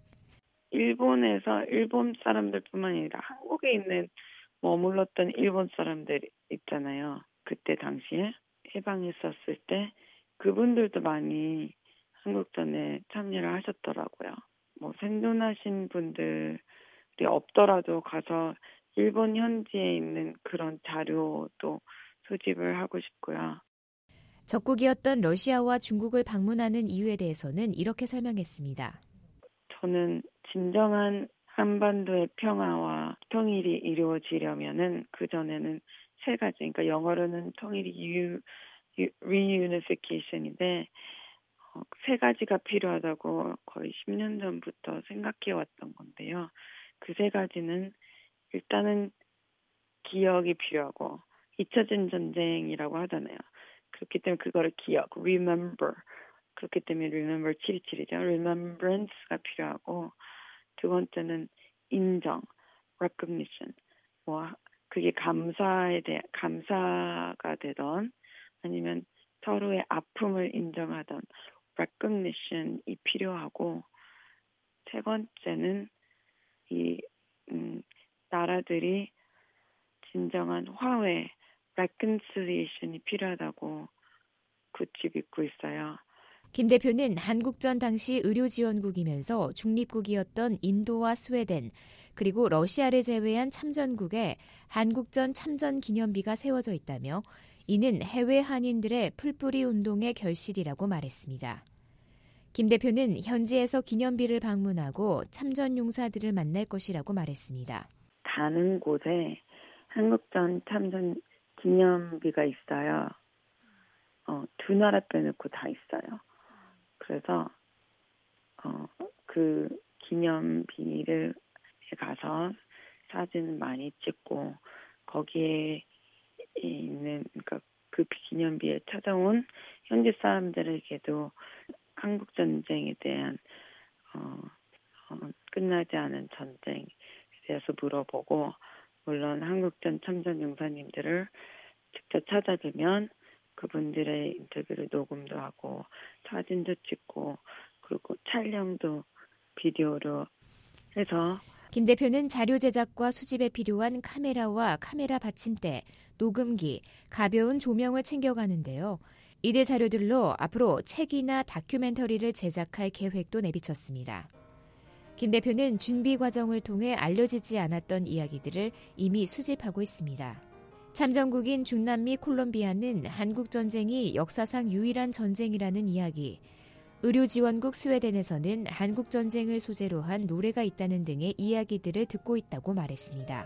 일본에서 일본 사람들뿐만 아니라 한국에 있는 머물렀던 일본 사람들 있잖아요. 그때 당시에 해방했었을 때 그분들도 많이 한국전에 참여를 하셨더라고요. 뭐 생존하신 분들이 없더라도 가서 일본 현지에 있는 그런 자료도 수집을 하고 싶고요. 적국이었던 러시아와 중국을 방문하는 이유에 대해서는 이렇게 설명했습니다. 저는 진정한 한반도의 평화와 통일이 이루어지려면은 그 전에는 세 가지, 그러니까 영어로는 통일이 U, U, reunification인데 어, 세 가지가 필요하다고 거의 십 년 전부터 생각해 왔던 건데요. 그 세 가지는 일단은 기억이 필요하고 잊혀진 전쟁이라고 하잖아요. 그렇기 때문에 그거를 기억, remember. 그렇기 때문에 remember 칠이칠이죠. remembrance가 필요하고 두 번째는 인정, recognition. 뭐 그게 감사에 대한 감사가 되던 아니면 서로의 아픔을 인정하던 recognition이 필요하고 세 번째는 이 음, 나라들이 진정한 화해, reconciliation이 필요하다고 굳히고 있어요. 김 대표는 한국전 당시 의료지원국이면서 중립국이었던 인도와 스웨덴, 그리고 러시아를 제외한 참전국에 한국전 참전 기념비가 세워져 있다며 이는 해외 한인들의 풀뿌리 운동의 결실이라고 말했습니다. 김 대표는 현지에서 기념비를 방문하고 참전 용사들을 만날 것이라고 말했습니다. 가는 곳에 한국전 참전 기념비가 있어요. 어, 두 나라 빼놓고 다 있어요. 그래서 어, 그 기념비를 가서 사진을 많이 찍고 거기에 있는 그러니까 그 기념비에 찾아온 현지 사람들에게도 한국 전쟁에 대한 어, 어, 끝나지 않은 전쟁에 대해서 물어보고 물론 한국전 참전 용사님들을 직접 찾아뵈면 그분들의 인터뷰를 녹음도 하고 사진도 찍고 그리고 촬영도 비디오로 해서 김 대표는 자료 제작과 수집에 필요한 카메라와 카메라 받침대, 녹음기, 가벼운 조명을 챙겨가는데요. 이들 자료들로 앞으로 책이나 다큐멘터리를 제작할 계획도 내비쳤습니다. 김 대표는 준비 과정을 통해 알려지지 않았던 이야기들을 이미 수집하고 있습니다. 참전국인 중남미 콜롬비아는 한국전쟁이 역사상 유일한 전쟁이라는 이야기, 의료지원국 스웨덴에서는 한국전쟁을 소재로 한 노래가 있다는 등의 이야기들을 듣고 있다고 말했습니다.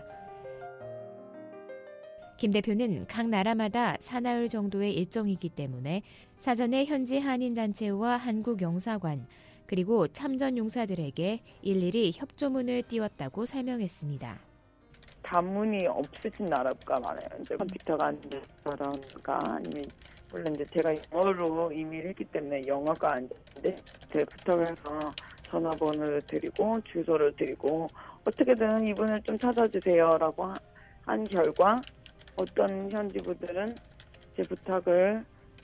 김 대표는 각 나라마다 사나흘 정도의 일정이기 때문에 사전에 현지 한인단체와 한국영사관 그리고 참전용사들에게 일일이 협조문을 띄웠다고 설명했습니다. 단문이 없으신 나라가 많아요. 이제 컴퓨터가 안 된다던가 아니면 물론 이제 제가 영어로 이메일 했기 때문에 영어가 안 되는데 제가 부탁해서 전화번호를 드리고 주소를 드리고 어떻게든 이분을 좀 찾아주세요라고 한 결과 어떤 현지 분들은 제 부탁을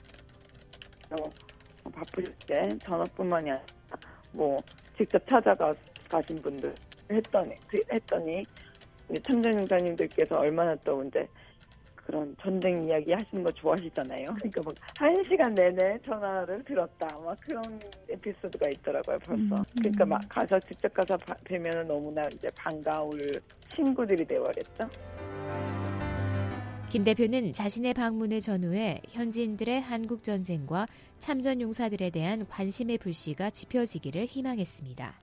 어, 바쁘실 때 전화뿐만이 아니라 뭐 직접 찾아가 가신 분들 했더니 했더니 참전용사님들께서 얼마나 또 이제 그런 전쟁 이야기 하시는 거 좋아하시잖아요. 그러니까 뭐 한 시간 내내 전화를 들었다. 막 그런 에피소드가 있더라고요, 벌써. 음, 음. 그러니까 막 가서 직접 가서 뵈면은 너무나 이제 반가울 친구들이 되어버렸죠. 김 대표는 자신의 방문을 전후해 현지인들의 한국 전쟁과 참전 용사들에 대한 관심의 불씨가 지펴지기를 희망했습니다.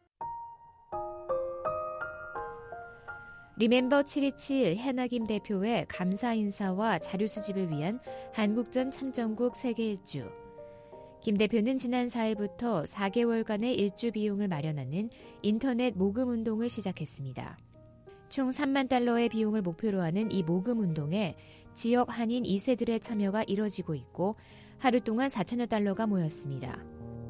리멤버 칠이칠 해나김 대표의 감사 인사와 자료 수집을 위한 한국전 참전국 세계 일주. 김 대표는 지난 사일부터 사 개월간의 일주 비용을 마련하는 인터넷 모금 운동을 시작했습니다. 총 삼만 달러의 비용을 목표로 하는 이 모금 운동에 지역 한인 이 세들의 참여가 이뤄지고 있고 하루 동안 사천여 달러가 모였습니다.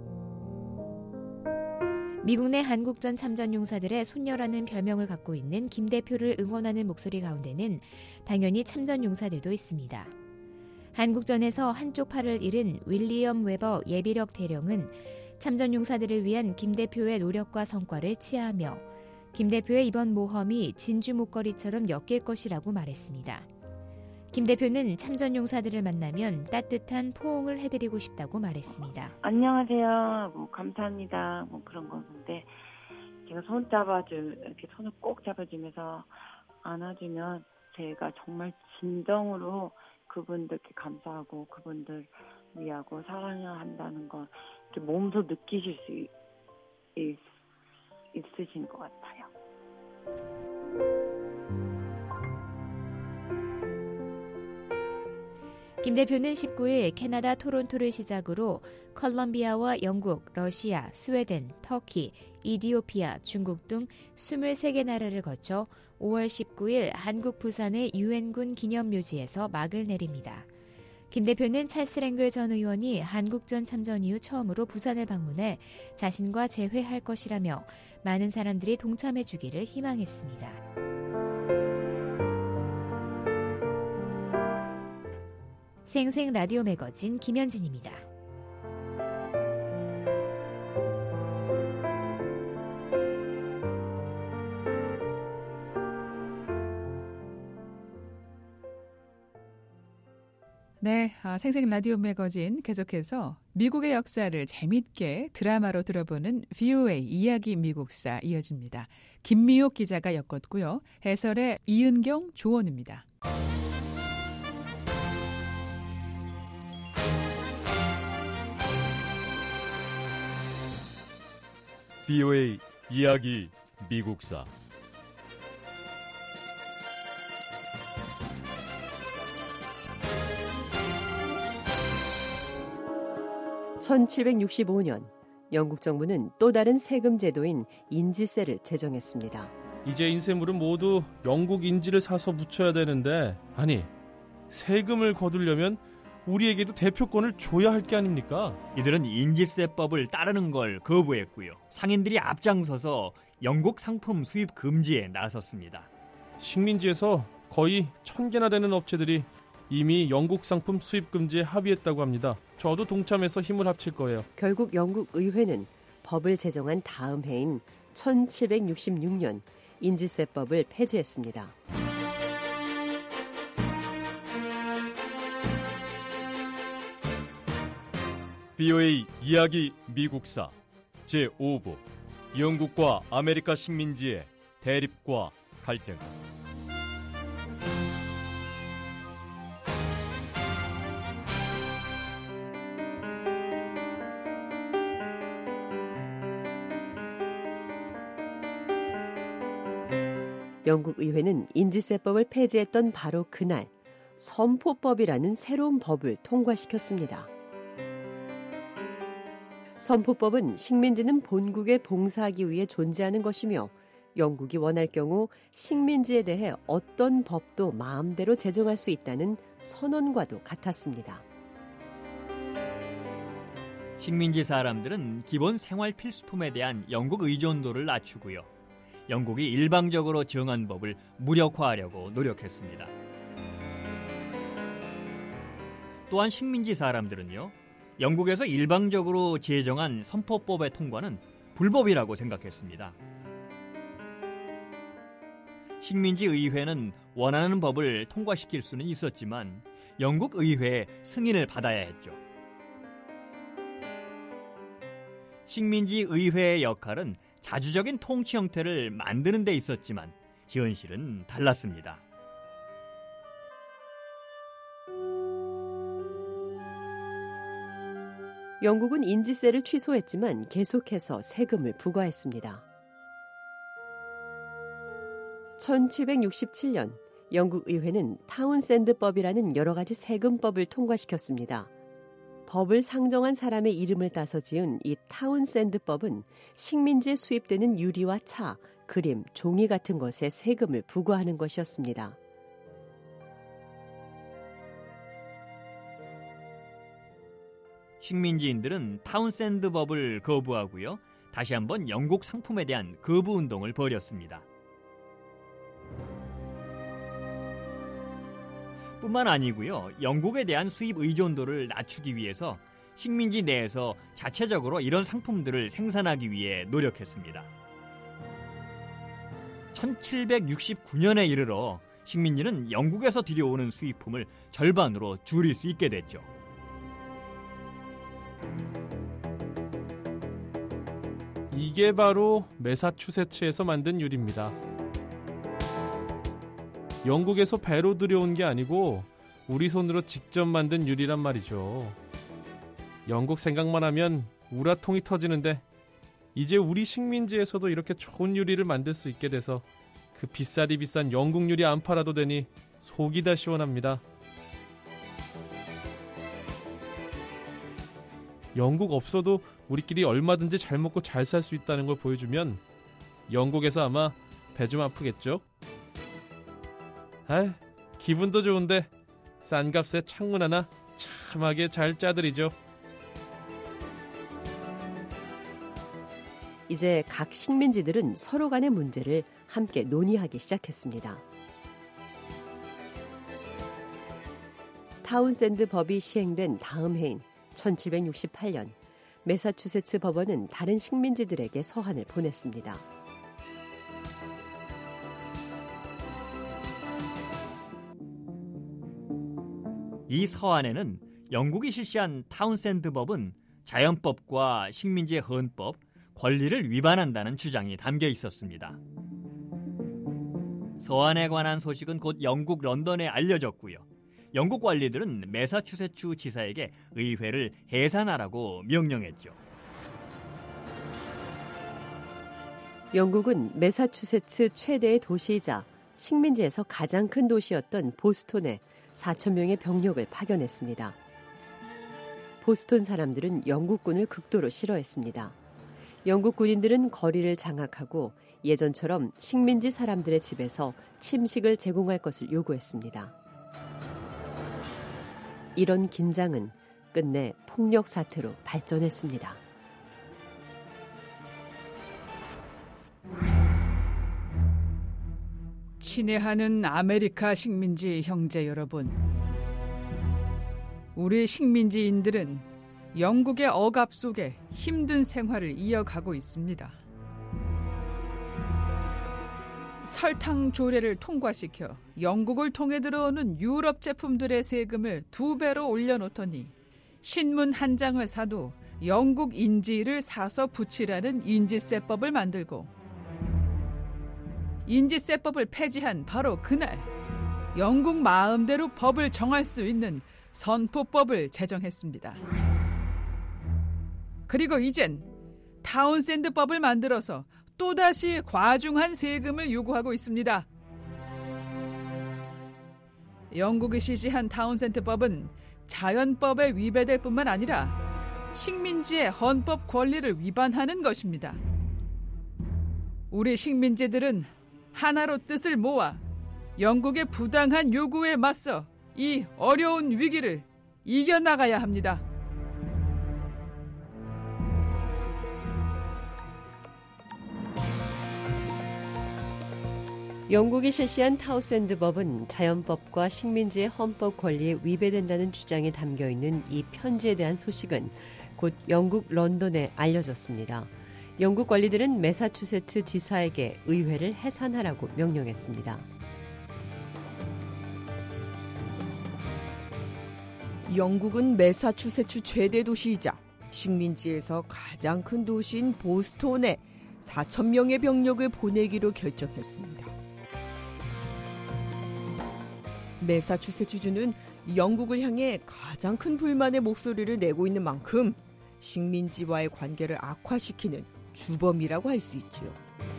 미국 내 한국전 참전 용사들의 손녀라는 별명을 갖고 있는 김 대표를 응원하는 목소리 가운데는 당연히 참전 용사들도 있습니다. 한국전에서 한쪽 팔을 잃은 윌리엄 웨버 예비력 대령은 참전 용사들을 위한 김 대표의 노력과 성과를 치하하며 김 대표의 이번 모험이 진주 목걸이처럼 엮일 것이라고 말했습니다. 김 대표는 참전 용사들을 만나면 따뜻한 포옹을 해드리고 싶다고 말했습니다. 안녕하세요. 뭐 감사합니다. 뭐 그런 건데 제가 손 잡아주 이렇게 손을 꼭 잡아주면서 안아주면 제가 정말 진정으로 그분들께 감사하고 그분들 위하고 사랑해야 한다는 걸 이렇게 몸소 느끼실 수 있, 있으신 것 같아요. 김 대표는 십구일 캐나다 토론토를 시작으로 컬럼비아와 영국, 러시아, 스웨덴, 터키, 이디오피아, 중국 등 이십삼 개 나라를 거쳐 오월 십구일 한국 부산의 유엔군 기념묘지에서 막을 내립니다. 김 대표는 찰스 랭글 전 의원이 한국전 참전 이후 처음으로 부산을 방문해 자신과 재회할 것이라며 많은 사람들이 동참해 주기를 희망했습니다. 생생 라디오 매거진 김현진입니다. 네, 아, 생생 라디오 매거진 계속해서 미국의 역사를 재밌게 드라마로 들어보는 브이오에이 이야기 미국사 이어집니다. 김미옥 기자가 엮었고요. 해설의 이은경, 조원입니다. 브이오에이 이야기 미국사 천칠백육십오 년 영국 정부는 또 다른 세금 제도인 인지세를 제정했습니다. 이제 인쇄물은 모두 영국 인지를 사서 붙여야 되는데 아니 세금을 거두려면 우리에게도 대표권을 줘야 할 게 아닙니까? 이들은 인지세법을 따르는 걸 거부했고요. 상인들이 앞장서서 영국 상품 수입 금지에 나섰습니다. 식민지에서 거의 천 개나 되는 업체들이 이미 영국 상품 수입 금지에 합의했다고 합니다. 저도 동참해서 힘을 합칠 거예요. 결국 영국 의회는 법을 제정한 다음 해인 천칠백육십육 년 인지세법을 폐지했습니다. 브이오에이 이야기 미국사 제오 부 영국과 아메리카 식민지의 대립과 갈등. 영국 의회는 인지세법을 폐지했던 바로 그날 선포법이라는 새로운 법을 통과시켰습니다. 선포법은 식민지는 본국에 봉사하기 위해 존재하는 것이며 영국이 원할 경우 식민지에 대해 어떤 법도 마음대로 제정할 수 있다는 선언과도 같았습니다. 식민지 사람들은 기본 생활 필수품에 대한 영국 의존도를 낮추고요. 영국이 일방적으로 정한 법을 무력화하려고 노력했습니다. 또한 식민지 사람들은요, 영국에서 일방적으로 제정한 선포법의 통과는 불법이라고 생각했습니다. 식민지 의회는 원하는 법을 통과시킬 수는 있었지만 영국 의회의 승인을 받아야 했죠. 식민지 의회의 역할은 자주적인 통치 형태를 만드는 데 있었지만 현실은 달랐습니다. 영국은 인지세를 취소했지만 계속해서 세금을 부과했습니다. 천칠백육십칠 년 영국 의회는 타운샌드법이라는 여러 가지 세금법을 통과시켰습니다. 법을 상정한 사람의 이름을 따서 지은 이 타운샌드법은 식민지에 수입되는 유리와 차, 그림, 종이 같은 것에 세금을 부과하는 것이었습니다. 식민지인들은 타운샌드법을 거부하고요. 다시 한번 영국 상품에 대한 거부 운동을 벌였습니다. 뿐만 아니고요. 영국에 대한 수입 의존도를 낮추기 위해서 식민지 내에서 자체적으로 이런 상품들을 생산하기 위해 노력했습니다. 천칠백육십구 년에 이르러 식민지는 영국에서 들여오는 수입품을 절반으로 줄일 수 있게 됐죠. 이게 바로 매사추세츠에서 만든 유리입니다. 영국에서 배로 들여온 게 아니고 우리 손으로 직접 만든 유리란 말이죠. 영국 생각만 하면 우라통이 터지는데 이제 우리 식민지에서도 이렇게 좋은 유리를 만들 수 있게 돼서 그 비싸디 비싼 영국 유리 안 팔아도 되니 속이 다 시원합니다. 영국 없어도 우리끼리 얼마든지 잘 먹고 잘 살 수 있다는 걸 보여주면 영국에서 아마 배 좀 아프겠죠? 아, 기분도 좋은데 싼 값에 창문 하나 참하게 잘 짜드리죠. 이제 각 식민지들은 서로 간의 문제를 함께 논의하기 시작했습니다. 타운샌드 법이 시행된 다음 해인 천칠백육십팔 년 매사추세츠 법원은 다른 식민지들에게 서한을 보냈습니다. 이 서한에는 영국이 실시한 타운센드 법은 자연법과 식민지의 헌법, 권리를 위반한다는 주장이 담겨 있었습니다. 서한에 관한 소식은 곧 영국 런던에 알려졌고요. 영국 관리들은 매사추세츠 지사에게 의회를 해산하라고 명령했죠. 영국은 매사추세츠 최대의 도시이자 식민지에서 가장 큰 도시였던 보스톤에 사천 명의 병력을 파견했습니다. 보스톤 사람들은 영국군을 극도로 싫어했습니다. 영국 군인들은 거리를 장악하고 예전처럼 식민지 사람들의 집에서 침식을 제공할 것을 요구했습니다. 이런 긴장은 끝내 폭력 사태로 발전했습니다. 친애하는 아메리카 식민지 형제 여러분, 우리 식민지인들은 영국의 억압 속에 힘든 생활을 이어가고 있습니다. 설탕 조례를 통과시켜 영국을 통해 들어오는 유럽 제품들의 세금을 두 배로 올려놓더니 신문 한 장을 사도 영국 인지를 사서 붙이라는 인지세법을 만들고, 인지세법을 폐지한 바로 그날 영국 마음대로 법을 정할 수 있는 선포법을 제정했습니다. 그리고 이젠 타운센드법을 만들어서 또다시 과중한 세금을 요구하고 있습니다. 영국이 실시한 타운센드법은 자연법에 위배될 뿐만 아니라 식민지의 헌법 권리를 위반하는 것입니다. 우리 식민지들은 하나로 뜻을 모아 영국의 부당한 요구에 맞서 이 어려운 위기를 이겨나가야 합니다. 영국이 실시한 타운센드법은 자연법과 식민지의 헌법 권리에 위배된다는 주장이 담겨있는 이 편지에 대한 소식은 곧 영국 런던에 알려졌습니다. 영국 관리들은 매사추세츠 지사에게 의회를 해산하라고 명령했습니다. 영국은 매사추세츠 최대 도시이자 식민지에서 가장 큰 도시인 보스톤에 사천 명의 병력을 보내기로 결정했습니다. 매사추세츠주는 영국을 향해 가장 큰 불만의 목소리를 내고 있는 만큼 식민지와의 관계를 악화시키는 주범이라고 할 수 있지요.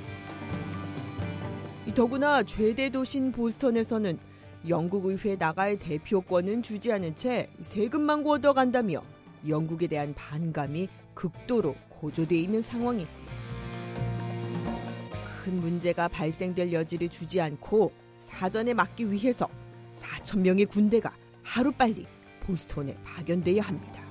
더구나 최대 도시인 보스턴에서는 영국 의회에 나갈 대표권은 주지 않은 채 세금만 걷어간다며 영국에 대한 반감이 극도로 고조되어 있는 상황이고요. 큰 문제가 발생될 여지를 주지 않고 사전에 막기 위해서 사천 명의 군대가 하루빨리 보스톤에 파견돼야 합니다.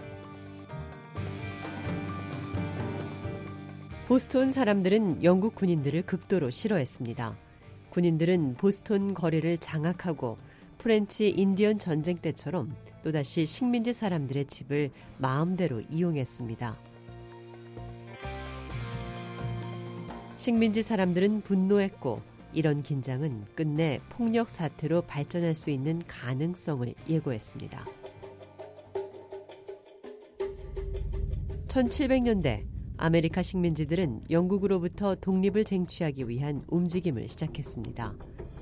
보스톤 사람들은 영국 군인들을 극도로 싫어했습니다. 군인들은 보스톤 거리를 장악하고 프렌치 인디언 전쟁 때처럼 또다시 식민지 사람들의 집을 마음대로 이용했습니다. 식민지 사람들은 분노했고 이런 긴장은 끝내 폭력 사태로 발전할 수 있는 가능성을 예고했습니다. 천칠백 년대 아메리카 식민지들은 영국으로부터 독립을 쟁취하기 위한 움직임을 시작했습니다.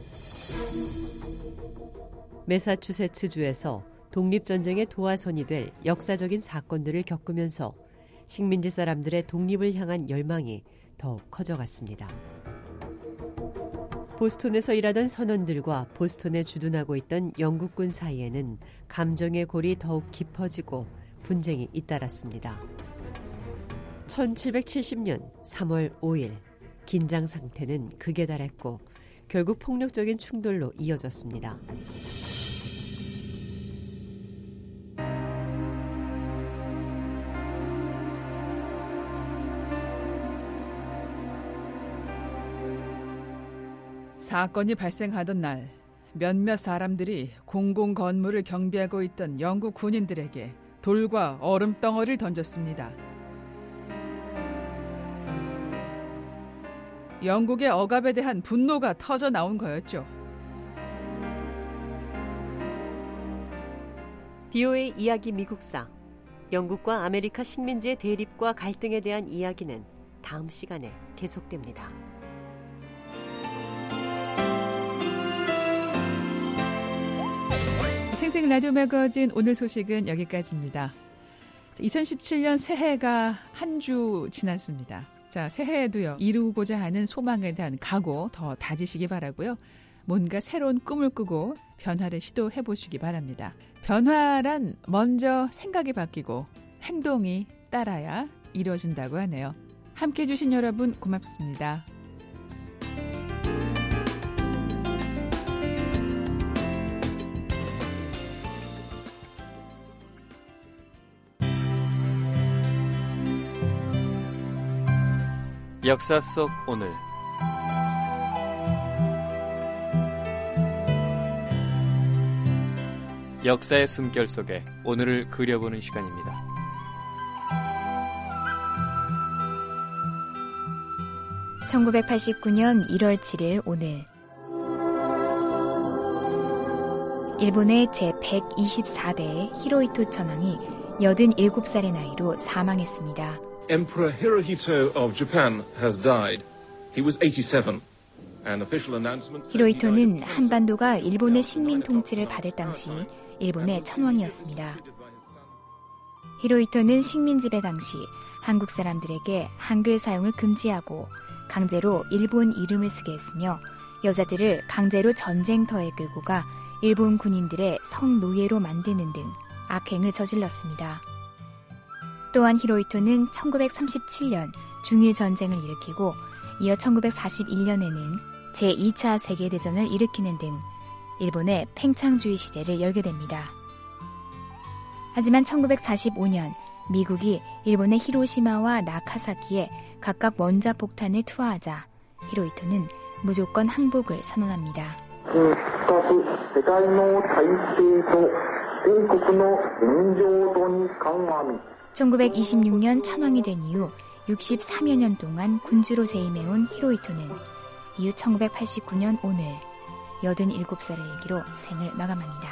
매사추세츠주에서 독립전쟁의 도화선이 될 역사적인 사건들을 겪으면서 식민지 사람들의 독립을 향한 열망이 더욱 커져갔습니다. 보스톤에서 일하던 선원들과 보스톤에 주둔하고 있던 영국군 사이에는 감정의 골이 더욱 깊어지고 분쟁이 잇따랐습니다. 천칠백칠십 년 삼월 오일 긴장 상태는 극에 달했고 결국 폭력적인 충돌로 이어졌습니다. 사건이 발생하던 날 몇몇 사람들이 공공 건물을 경비하고 있던 영국 군인들에게 돌과 얼음 덩어리를 던졌습니다. 영국의 억압에 대한 분노가 터져 나온 거였죠. 비오에이 이야기 미국사. 영국과 아메리카 식민지의 대립과 갈등에 대한 이야기는 다음 시간에 계속됩니다. 생생 라디오 매거진 오늘 소식은 여기까지입니다. 이천십칠 년 새해가 한 주 지났습니다. 자, 새해에도요, 이루고자 하는 소망에 대한 각오 더 다지시기 바라고요. 뭔가 새로운 꿈을 꾸고 변화를 시도해 보시기 바랍니다. 변화란 먼저 생각이 바뀌고 행동이 따라야 이루어진다고 하네요. 함께해 주신 여러분 고맙습니다. 역사 속 오늘. 역사의 숨결 속에 오늘을 그려보는 시간입니다. 천구백팔십구 년 일월 칠일 오늘, 일본의 제백이십사 대 히로히토 천황이 여든일곱 살의 나이로 사망했습니다. Emperor Hirohito of Japan has died. He was eighty-seven. An official announcement. 히로히토는 한반도가 일본의 식민 통치를 받을 당시 일본의 천황이었습니다. 히로히토는 식민 지배 당시 한국 사람들에게 한글 사용을 금지하고 강제로 일본 이름을 쓰게 했으며 여자들을 강제로 전쟁터에 끌고 가 일본 군인들의 성노예로 만드는 등 악행을 저질렀습니다. 또한 히로히토는 천구백삼십칠 년 중일 전쟁을 일으키고 이어 천구백사십일 년에는 제이 차 세계대전을 일으키는 등 일본의 팽창주의 시대를 열게 됩니다. 하지만 천구백사십오 년 미국이 일본의 히로시마와 나카사키에 각각 원자폭탄을 투하하자 히로히토는 무조건 항복을 선언합니다. 천구백이십육 년 천황이 된 이후 육십삼여 년 동안 군주로 재임해온 히로히토는 이후 천구백팔십구 년 오늘 여든일곱 살의 일기로 생을 마감합니다.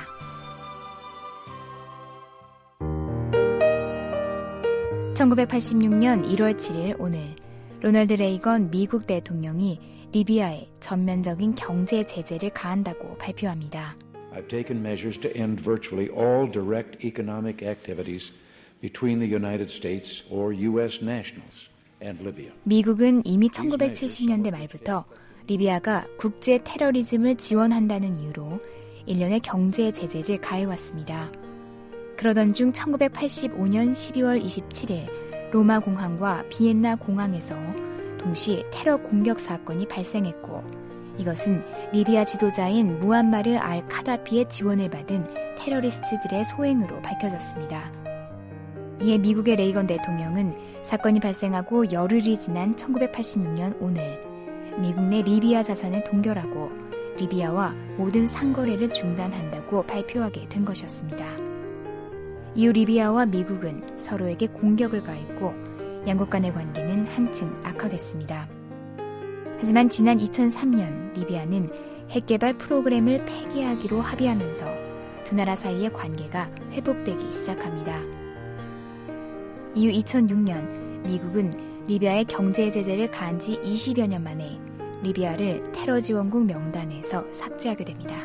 천구백팔십육 년 일월 칠일 오늘, 로널드 레이건 미국 대통령이 리비아에 전면적인 경제 제재를 가한다고 발표합니다. I've taken measures to end virtually all direct economic activities between the United States or U S nationals and Libya. 미국은 이미 천구백칠십 년대 말부터 리비아가 국제 테러리즘을 지원한다는 이유로 일련의 경제 제재를 가해왔습니다. 그러던 중 천구백팔십오 년 십이월 이십칠일 로마 공항과 비엔나 공항에서 동시 테러 공격 사건이 발생했고, 이것은 리비아 지도자인 무함마르 알 카다피의 지원을 받은 테러리스트들의 소행으로 밝혀졌습니다. 이에 미국의 레이건 대통령은 사건이 발생하고 열흘이 지난 천구백팔십육 년 오늘 미국 내 리비아 자산을 동결하고 리비아와 모든 상거래를 중단한다고 발표하게 된 것이었습니다. 이후 리비아와 미국은 서로에게 공격을 가했고 양국 간의 관계는 한층 악화됐습니다. 하지만 지난 이천삼 년 리비아는 핵개발 프로그램을 폐기하기로 합의하면서 두 나라 사이의 관계가 회복되기 시작합니다. 이후 이천육 년 미국은 리비아의 경제 제재를 가한 지 이십여 년 만에 리비아를 테러 지원국 명단에서 삭제하게 됩니다.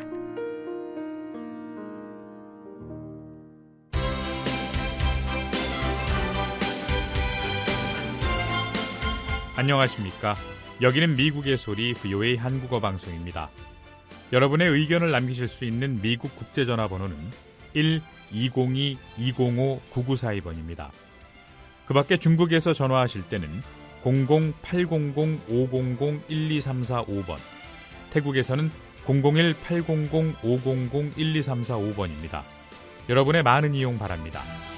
안녕하십니까. 여기는 미국의 소리 브이오에이 한국어 방송입니다. 여러분의 의견을 남기실 수 있는 미국 국제전화번호는 일 이공이 이공오 구구사이 번입니다. 그 밖에 중국에서 전화하실 때는 공공 팔공공 오공공 일이삼사오 번, 태국에서는 공공일 팔공공 오공공 일이삼사오 번입니다. 여러분의 많은 이용 바랍니다.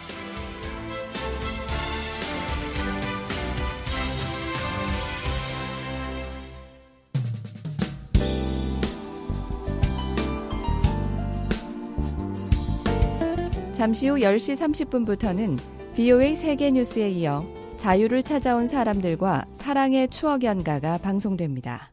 잠시 후 열 시 삼십 분부터는 브이오에이 세계뉴스에 이어 자유를 찾아온 사람들과 사랑의 추억 연가가 방송됩니다.